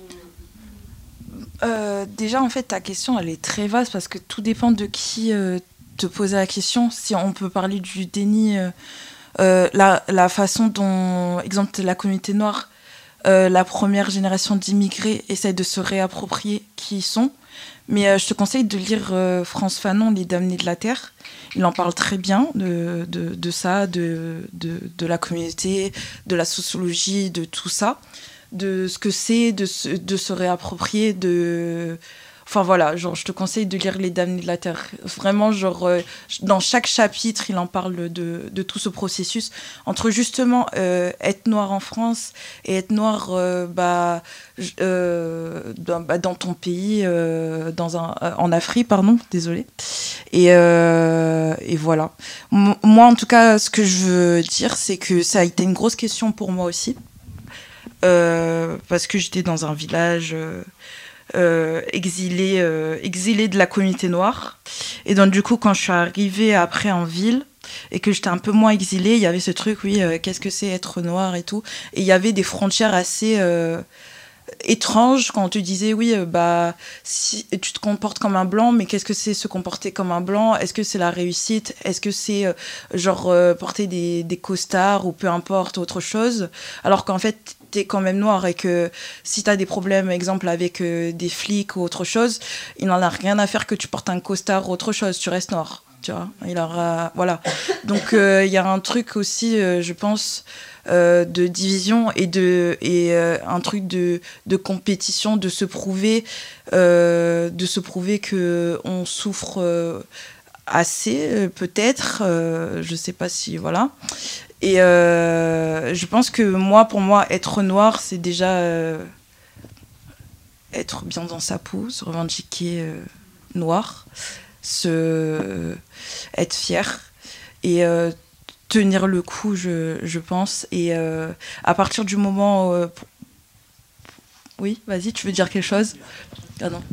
G: Déjà, en fait, ta question, elle est très vaste parce que tout dépend de qui te pose la question. Si on peut parler du déni, la façon dont, exemple, la communauté noire, la première génération d'immigrés essaie de se réapproprier qui ils sont. Mais je te conseille de lire Frantz Fanon, Les Damnés de la Terre. Il en parle très bien de ça, de la communauté, de la sociologie, de tout ça, de ce que c'est de se réapproprier, Enfin voilà, genre, je te conseille de lire Les Damnés de la Terre. Vraiment, genre, dans chaque chapitre, il en parle de tout ce processus. Entre justement être noir en France et être noir dans ton pays, en Afrique, pardon, désolée. Et voilà. Moi, en tout cas, ce que je veux dire, c'est que ça a été une grosse question pour moi aussi. Parce que j'étais dans un village... exilée de la communauté noire. Et donc, du coup, quand je suis arrivée après en ville et que j'étais un peu moins exilée, il y avait ce truc, oui, qu'est-ce que c'est être noir et tout. Et il y avait des frontières assez étranges quand on te disait, oui, si tu te comportes comme un blanc, mais qu'est-ce que c'est se comporter comme un blanc? Est-ce que c'est la réussite? Est-ce que c'est porter des costards ou peu importe, autre chose? Alors qu'en fait, t'es quand même noir et que si t'as des problèmes, exemple, avec des flics ou autre chose, il n'en a rien à faire que tu portes un costard ou autre chose, tu restes noir, tu vois. Voilà. Donc, il y a un truc aussi, je pense, de division et un truc de compétition, de se prouver que on souffre assez, peut-être, je sais pas si, voilà. Et je pense que pour moi, être noir, c'est déjà être bien dans sa peau, se revendiquer noir, être fier et tenir le coup, je pense. Et à partir du moment... Oui, vas-y, tu veux dire quelque chose? Ah non.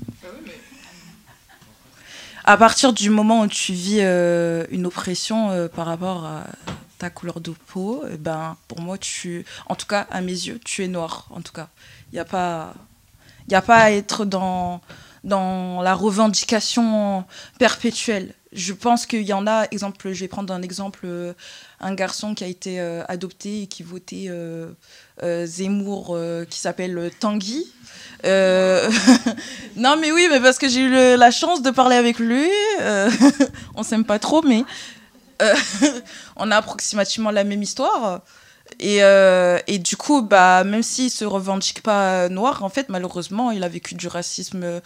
G: À partir du moment où tu vis une oppression par rapport à ta couleur de peau, pour moi, en tout cas, à mes yeux, tu es noir, en tout cas. Il n'y a pas à être dans la revendication perpétuelle. Je pense qu'il y en a, exemple, je vais prendre un exemple, un garçon qui a été adopté et qui votait Zemmour, qui s'appelle Tanguy. Non mais oui, mais parce que j'ai eu la chance de parler avec lui. On s'aime pas trop, mais on a approximativement la même histoire. Et du coup, même s'il se revendique pas noir, en fait, malheureusement, il a vécu du racisme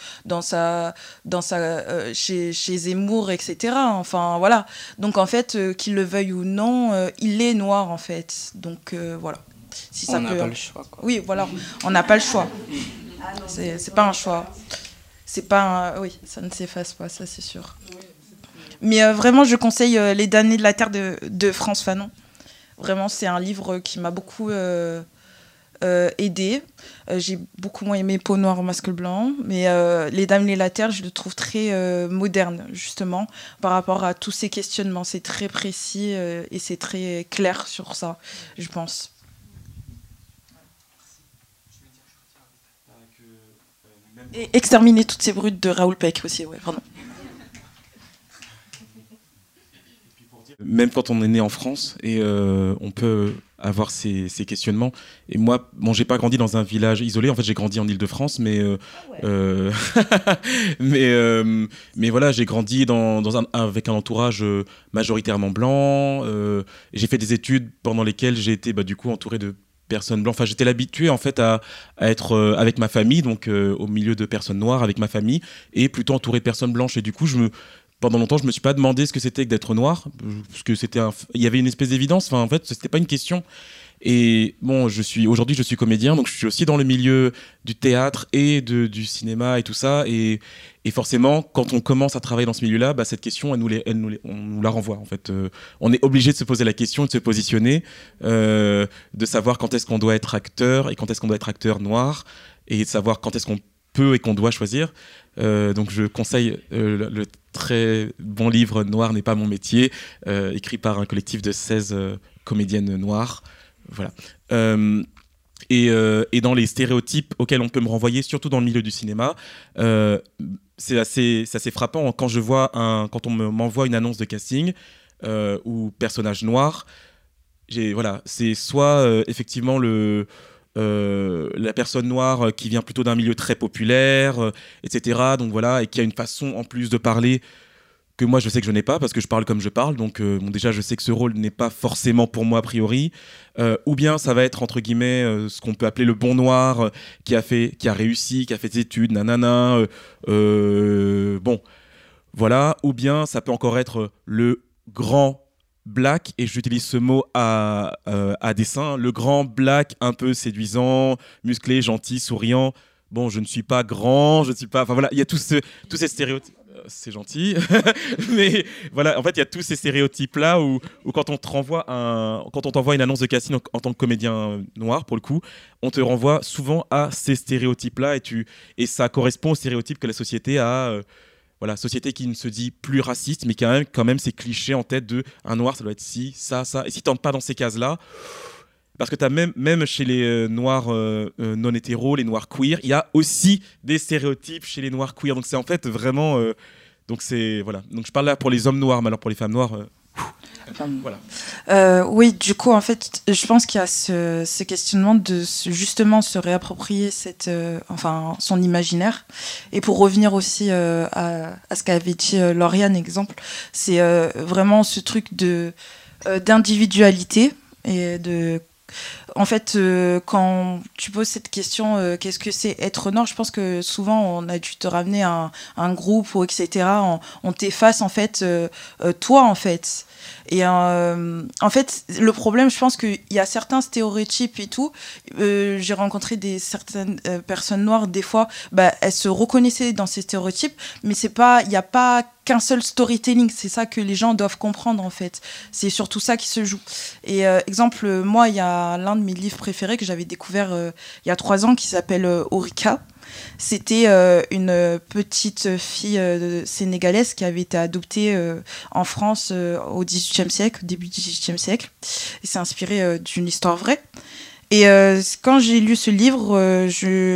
G: chez Zemmour, etc. Enfin, voilà. Donc, en fait, qu'il le veuille ou non, il est noir, en fait. Donc, voilà. Si ça
L: on n'a pas le choix, quoi.
G: Oui, voilà. On n'a pas le choix. C'est pas un choix. Oui, ça ne s'efface pas, ça, c'est sûr. Mais vraiment, je conseille Les Damnés de la Terre de Frantz Fanon. Vraiment, c'est un livre qui m'a beaucoup aidée. J'ai beaucoup moins aimé Peau noire, masque blanc. Mais Les Damnés de la Terre, je le trouve très moderne, justement, par rapport à tous ces questionnements. C'est très précis et c'est très clair sur ça, je pense. Et Exterminer toutes ces brutes de Raoul Peck aussi, ouais, pardon.
M: même quand on est né en France, et on peut avoir ces questionnements. Et moi, bon, j'ai pas grandi dans un village isolé. En fait, j'ai grandi en Île-de-France, mais mais voilà, j'ai grandi avec un entourage majoritairement blanc. J'ai fait des études pendant lesquelles j'ai été du coup entouré de personnes blanches. Enfin, j'étais habitué en fait à être avec ma famille, donc au milieu de personnes noires avec ma famille, et plutôt entouré de personnes blanches. Et du coup, pendant longtemps, je me suis pas demandé ce que c'était que d'être noir, parce que il y avait une espèce d'évidence. Enfin, en fait, c'était pas une question. Et bon, aujourd'hui, je suis comédien, donc je suis aussi dans le milieu du théâtre et du cinéma et tout ça. Et forcément, quand on commence à travailler dans ce milieu-là, cette question, on nous la renvoie. En fait, on est obligé de se poser la question, de se positionner, de savoir quand est-ce qu'on doit être acteur et quand est-ce qu'on doit être acteur noir, et de savoir quand est-ce qu'on peut et qu'on doit choisir. Donc je conseille le très bon livre Noir n'est pas mon métier, écrit par un collectif de 16 comédiennes noires. Voilà. Et dans les stéréotypes auxquels on peut me renvoyer, surtout dans le milieu du cinéma, c'est assez frappant quand on m'envoie une annonce de casting ou personnage noir. C'est soit effectivement la personne noire qui vient plutôt d'un milieu très populaire, etc. Donc voilà, et qui a une façon en plus de parler que moi je sais que je n'ai pas, parce que je parle comme je parle, donc déjà je sais que ce rôle n'est pas forcément pour moi a priori, ou bien ça va être entre guillemets ce qu'on peut appeler le bon noir, qui a réussi, qui a fait des études, nanana, bon, voilà, ou bien ça peut encore être le grand black, et j'utilise ce mot à dessein, le grand black un peu séduisant, musclé, gentil, souriant. Bon, je ne suis pas grand, je ne suis pas... Enfin voilà, il y a tous ces stéréotypes. C'est gentil, mais voilà, en fait, il y a tous ces stéréotypes-là où quand on t'envoie une annonce de casting en tant que comédien noir, pour le coup, on te renvoie souvent à ces stéréotypes-là, et ça correspond aux stéréotypes que la société a. Voilà, société qui ne se dit plus raciste, mais quand même ces clichés en tête de un noir, ça doit être ci, ça, ça. Et si tu n'entres pas dans ces cases-là, parce que tu as même chez les noirs non hétéros, les noirs queer, il y a aussi des stéréotypes chez les noirs queer. Donc c'est en fait vraiment... donc je parle là pour les hommes noirs, mais alors pour les femmes noires...
G: voilà. Oui, du coup, en fait, je pense qu'il y a ce questionnement de justement se réapproprier son imaginaire. Et pour revenir aussi à ce qu'avait dit Lauriane, exemple, c'est vraiment ce truc d'individualité et de... En fait, quand tu poses cette question, qu'est-ce que c'est être noir, je pense que souvent on a dû te ramener à un groupe ou etc. On t'efface en fait toi en fait. Et en fait, le problème, je pense qu'il y a certains stéréotypes et tout. J'ai rencontré certaines personnes noires, des fois, elles se reconnaissaient dans ces stéréotypes, mais il n'y a pas qu'un seul storytelling. C'est ça que les gens doivent comprendre, en fait. C'est surtout ça qui se joue. Et exemple, moi, il y a l'un de mes livres préférés que j'avais découvert il y a 3 ans qui s'appelle Orika. C'était une petite fille sénégalaise qui avait été adoptée en France au XVIIIe siècle, au début du XVIIIe siècle. Et c'est inspiré d'une histoire vraie. Et quand j'ai lu ce livre,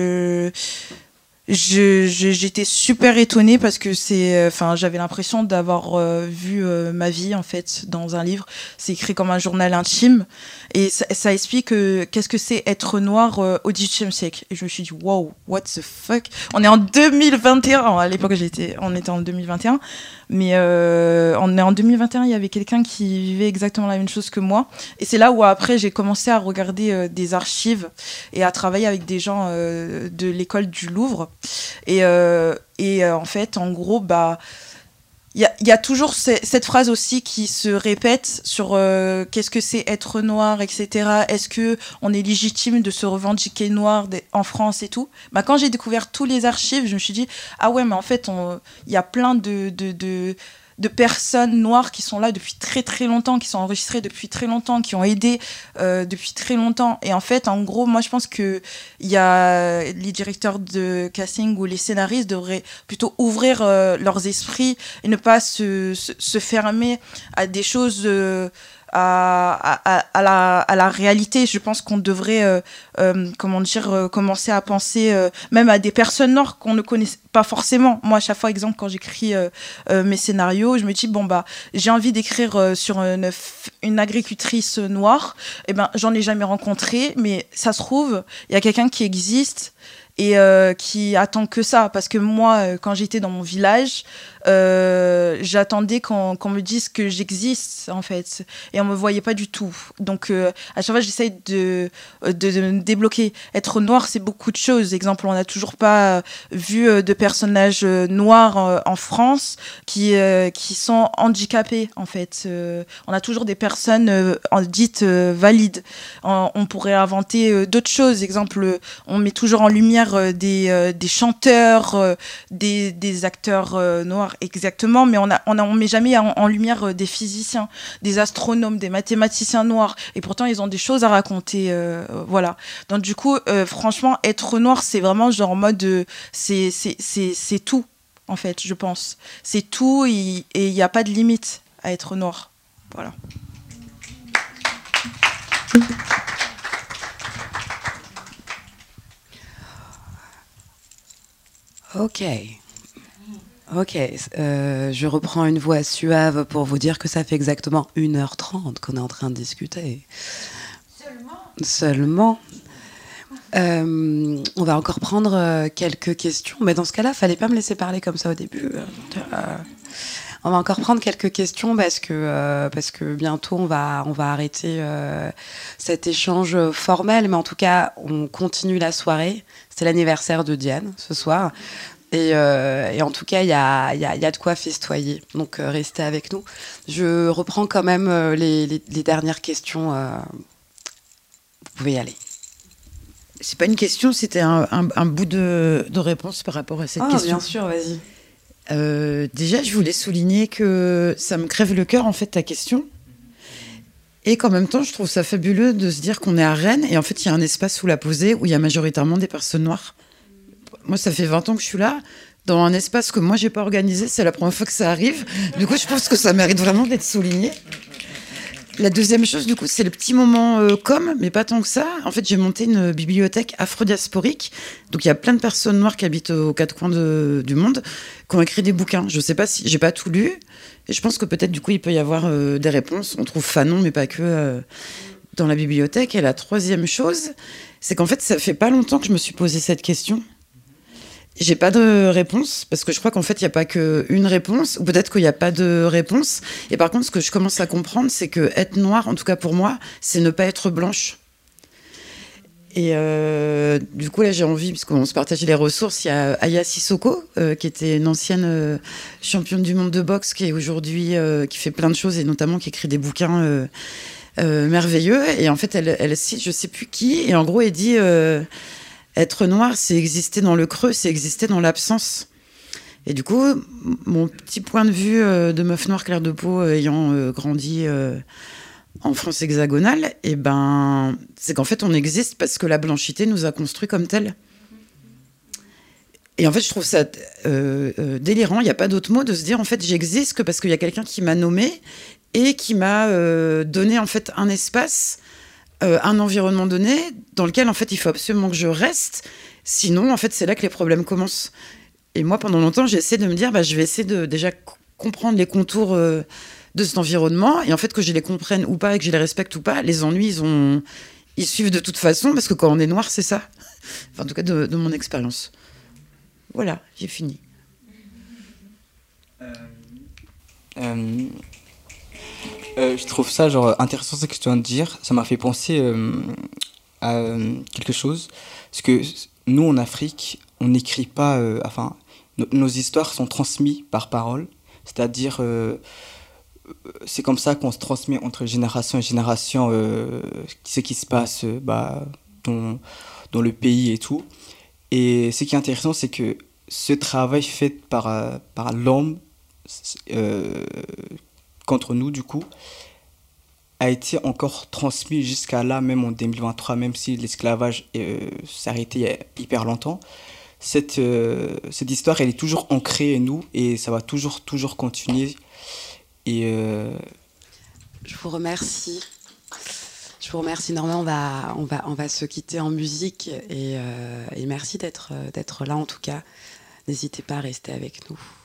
G: j'étais super étonnée parce que j'avais l'impression d'avoir vu ma vie en fait dans un livre. C'est écrit comme un journal intime et ça explique qu'est-ce que c'est être noir au XVIIIe siècle. Et je me suis dit wow, what the fuck. On est en 2021. Alors, à l'époque on était en 2021, mais on est en 2021. Il y avait quelqu'un qui vivait exactement la même chose que moi. Et c'est là où après j'ai commencé à regarder des archives et à travailler avec des gens de l'école du Louvre. Et en fait, en gros, il y a toujours cette phrase aussi qui se répète sur qu'est-ce que c'est être noir, etc. Est-ce qu'on est légitime de se revendiquer noir en France et tout. Quand j'ai découvert tous les archives, je me suis dit, ah ouais, mais en fait, il y a plein de personnes noires qui sont là depuis très très longtemps, qui sont enregistrées depuis très longtemps, qui ont aidé depuis très longtemps. Et en fait, en gros, moi je pense que les directeurs de casting ou les scénaristes devraient plutôt ouvrir leurs esprits et ne pas se fermer à des choses
N: à la réalité. Je pense qu'on devrait, commencer à penser même à des personnes noires qu'on ne connaît pas forcément. Moi, à chaque fois, exemple, quand j'écris mes scénarios, je me dis, j'ai envie d'écrire sur une agricultrice noire. Eh ben, j'en ai jamais rencontré, mais ça se trouve, il y a quelqu'un qui existe et qui attend que ça. Parce que moi, quand j'étais dans mon village, j'attendais qu'on me dise que j'existe, en fait. Et on me voyait pas du tout. Donc, à chaque fois, j'essaye de me débloquer. Être noir, c'est beaucoup de choses. Exemple, on n'a toujours pas vu de personnages noirs en France qui sont handicapés, en fait. On a toujours des personnes dites valides. On pourrait inventer d'autres choses. Exemple, on met toujours en lumière des chanteurs, des acteurs noirs, exactement, mais on met jamais en lumière des physiciens, des astronomes, des mathématiciens noirs, et pourtant ils ont des choses à raconter, voilà. Donc du coup, franchement, être noir, c'est vraiment genre en mode, c'est tout, en fait, je pense. C'est tout, et il n'y a pas de limite à être noir, voilà.
B: Ok, je reprends une voix suave pour vous dire que ça fait exactement 1h30 qu'on est en train de discuter. Seulement. On va encore prendre quelques questions, mais dans ce cas-là, fallait pas me laisser parler comme ça au début. On va encore prendre quelques questions parce que bientôt on va arrêter cet échange formel, mais en tout cas on continue la soirée. C'est l'anniversaire de Diane ce soir. Et en tout cas, il y a de quoi festoyer. Donc, restez avec nous. Je reprends quand même les dernières questions. Vous pouvez y aller.
O: C'est pas une question, c'était un bout de réponse par rapport à cette question.
B: Bien sûr, vas-y.
O: Déjà, je voulais souligner que ça me crève le cœur, en fait, ta question. Et qu'en même temps, je trouve ça fabuleux de se dire qu'on est à Rennes. Et en fait, il y a un espace sous la posée où il y a majoritairement des personnes noires. Moi, ça fait 20 ans que je suis là, dans un espace que moi, j'ai pas organisé. C'est la première fois que ça arrive. Du coup, je pense que ça mérite vraiment d'être souligné. La deuxième chose, du coup, c'est le petit moment mais pas tant que ça. En fait, j'ai monté une bibliothèque afro-diasporique. Donc, il y a plein de personnes noires qui habitent aux quatre coins du monde, qui ont écrit des bouquins. Je sais pas si... J'ai pas tout lu. Et je pense que peut-être, du coup, il peut y avoir des réponses. On trouve Fanon, mais pas que, dans la bibliothèque. Et la troisième chose, c'est qu'en fait, ça fait pas longtemps que je me suis posé cette question. J'ai pas de réponse, parce que je crois qu'en fait, il n'y a pas qu'une réponse, ou peut-être qu'il n'y a pas de réponse. Et par contre, ce que je commence à comprendre, c'est que être noire, en tout cas pour moi, c'est ne pas être blanche. Et du coup, là, j'ai envie, puisqu'on se partage les ressources, il y a Aya Sissoko, qui était une ancienne championne du monde de boxe, qui est aujourd'hui, qui fait plein de choses, et notamment qui écrit des bouquins merveilleux. Et en fait, elle cite, je sais plus qui, et en gros, elle dit... être noir, c'est exister dans le creux, c'est exister dans l'absence. Et du coup, mon petit point de vue de meuf noire claire de peau ayant grandi en France hexagonale, c'est qu'en fait, on existe parce que la blanchité nous a construits comme tels. Et en fait, je trouve ça délirant, il n'y a pas d'autre mot, de se dire, en fait, j'existe que parce qu'il y a quelqu'un qui m'a nommé et qui m'a donné, en fait, un espace... un environnement donné dans lequel en fait il faut absolument que je reste, sinon en fait c'est là que les problèmes commencent. Et moi pendant longtemps j'ai essayé de me dire je vais essayer de déjà comprendre les contours de cet environnement, et en fait que je les comprenne ou pas et que je les respecte ou pas, les ennuis ils suivent de toute façon, parce que quand on est noir c'est ça, enfin en tout cas de mon expérience. Voilà, j'ai fini.
L: Je trouve ça intéressant ce que tu viens de dire. Ça m'a fait penser à quelque chose. Parce que nous, en Afrique, on n'écrit pas... nos histoires sont transmises par parole. C'est-à-dire, c'est comme ça qu'on se transmet entre génération et génération ce qui se passe dans le pays et tout. Et ce qui est intéressant, c'est que ce travail fait par l'homme... contre nous, du coup, a été encore transmis jusqu'à là, même en 2023, même si l'esclavage s'est arrêté il y a hyper longtemps. Cette histoire, elle est toujours ancrée en nous, et ça va toujours continuer. Et
B: Je vous remercie. Je vous remercie. Normalement, on va se quitter en musique et merci d'être là en tout cas. N'hésitez pas à rester avec nous.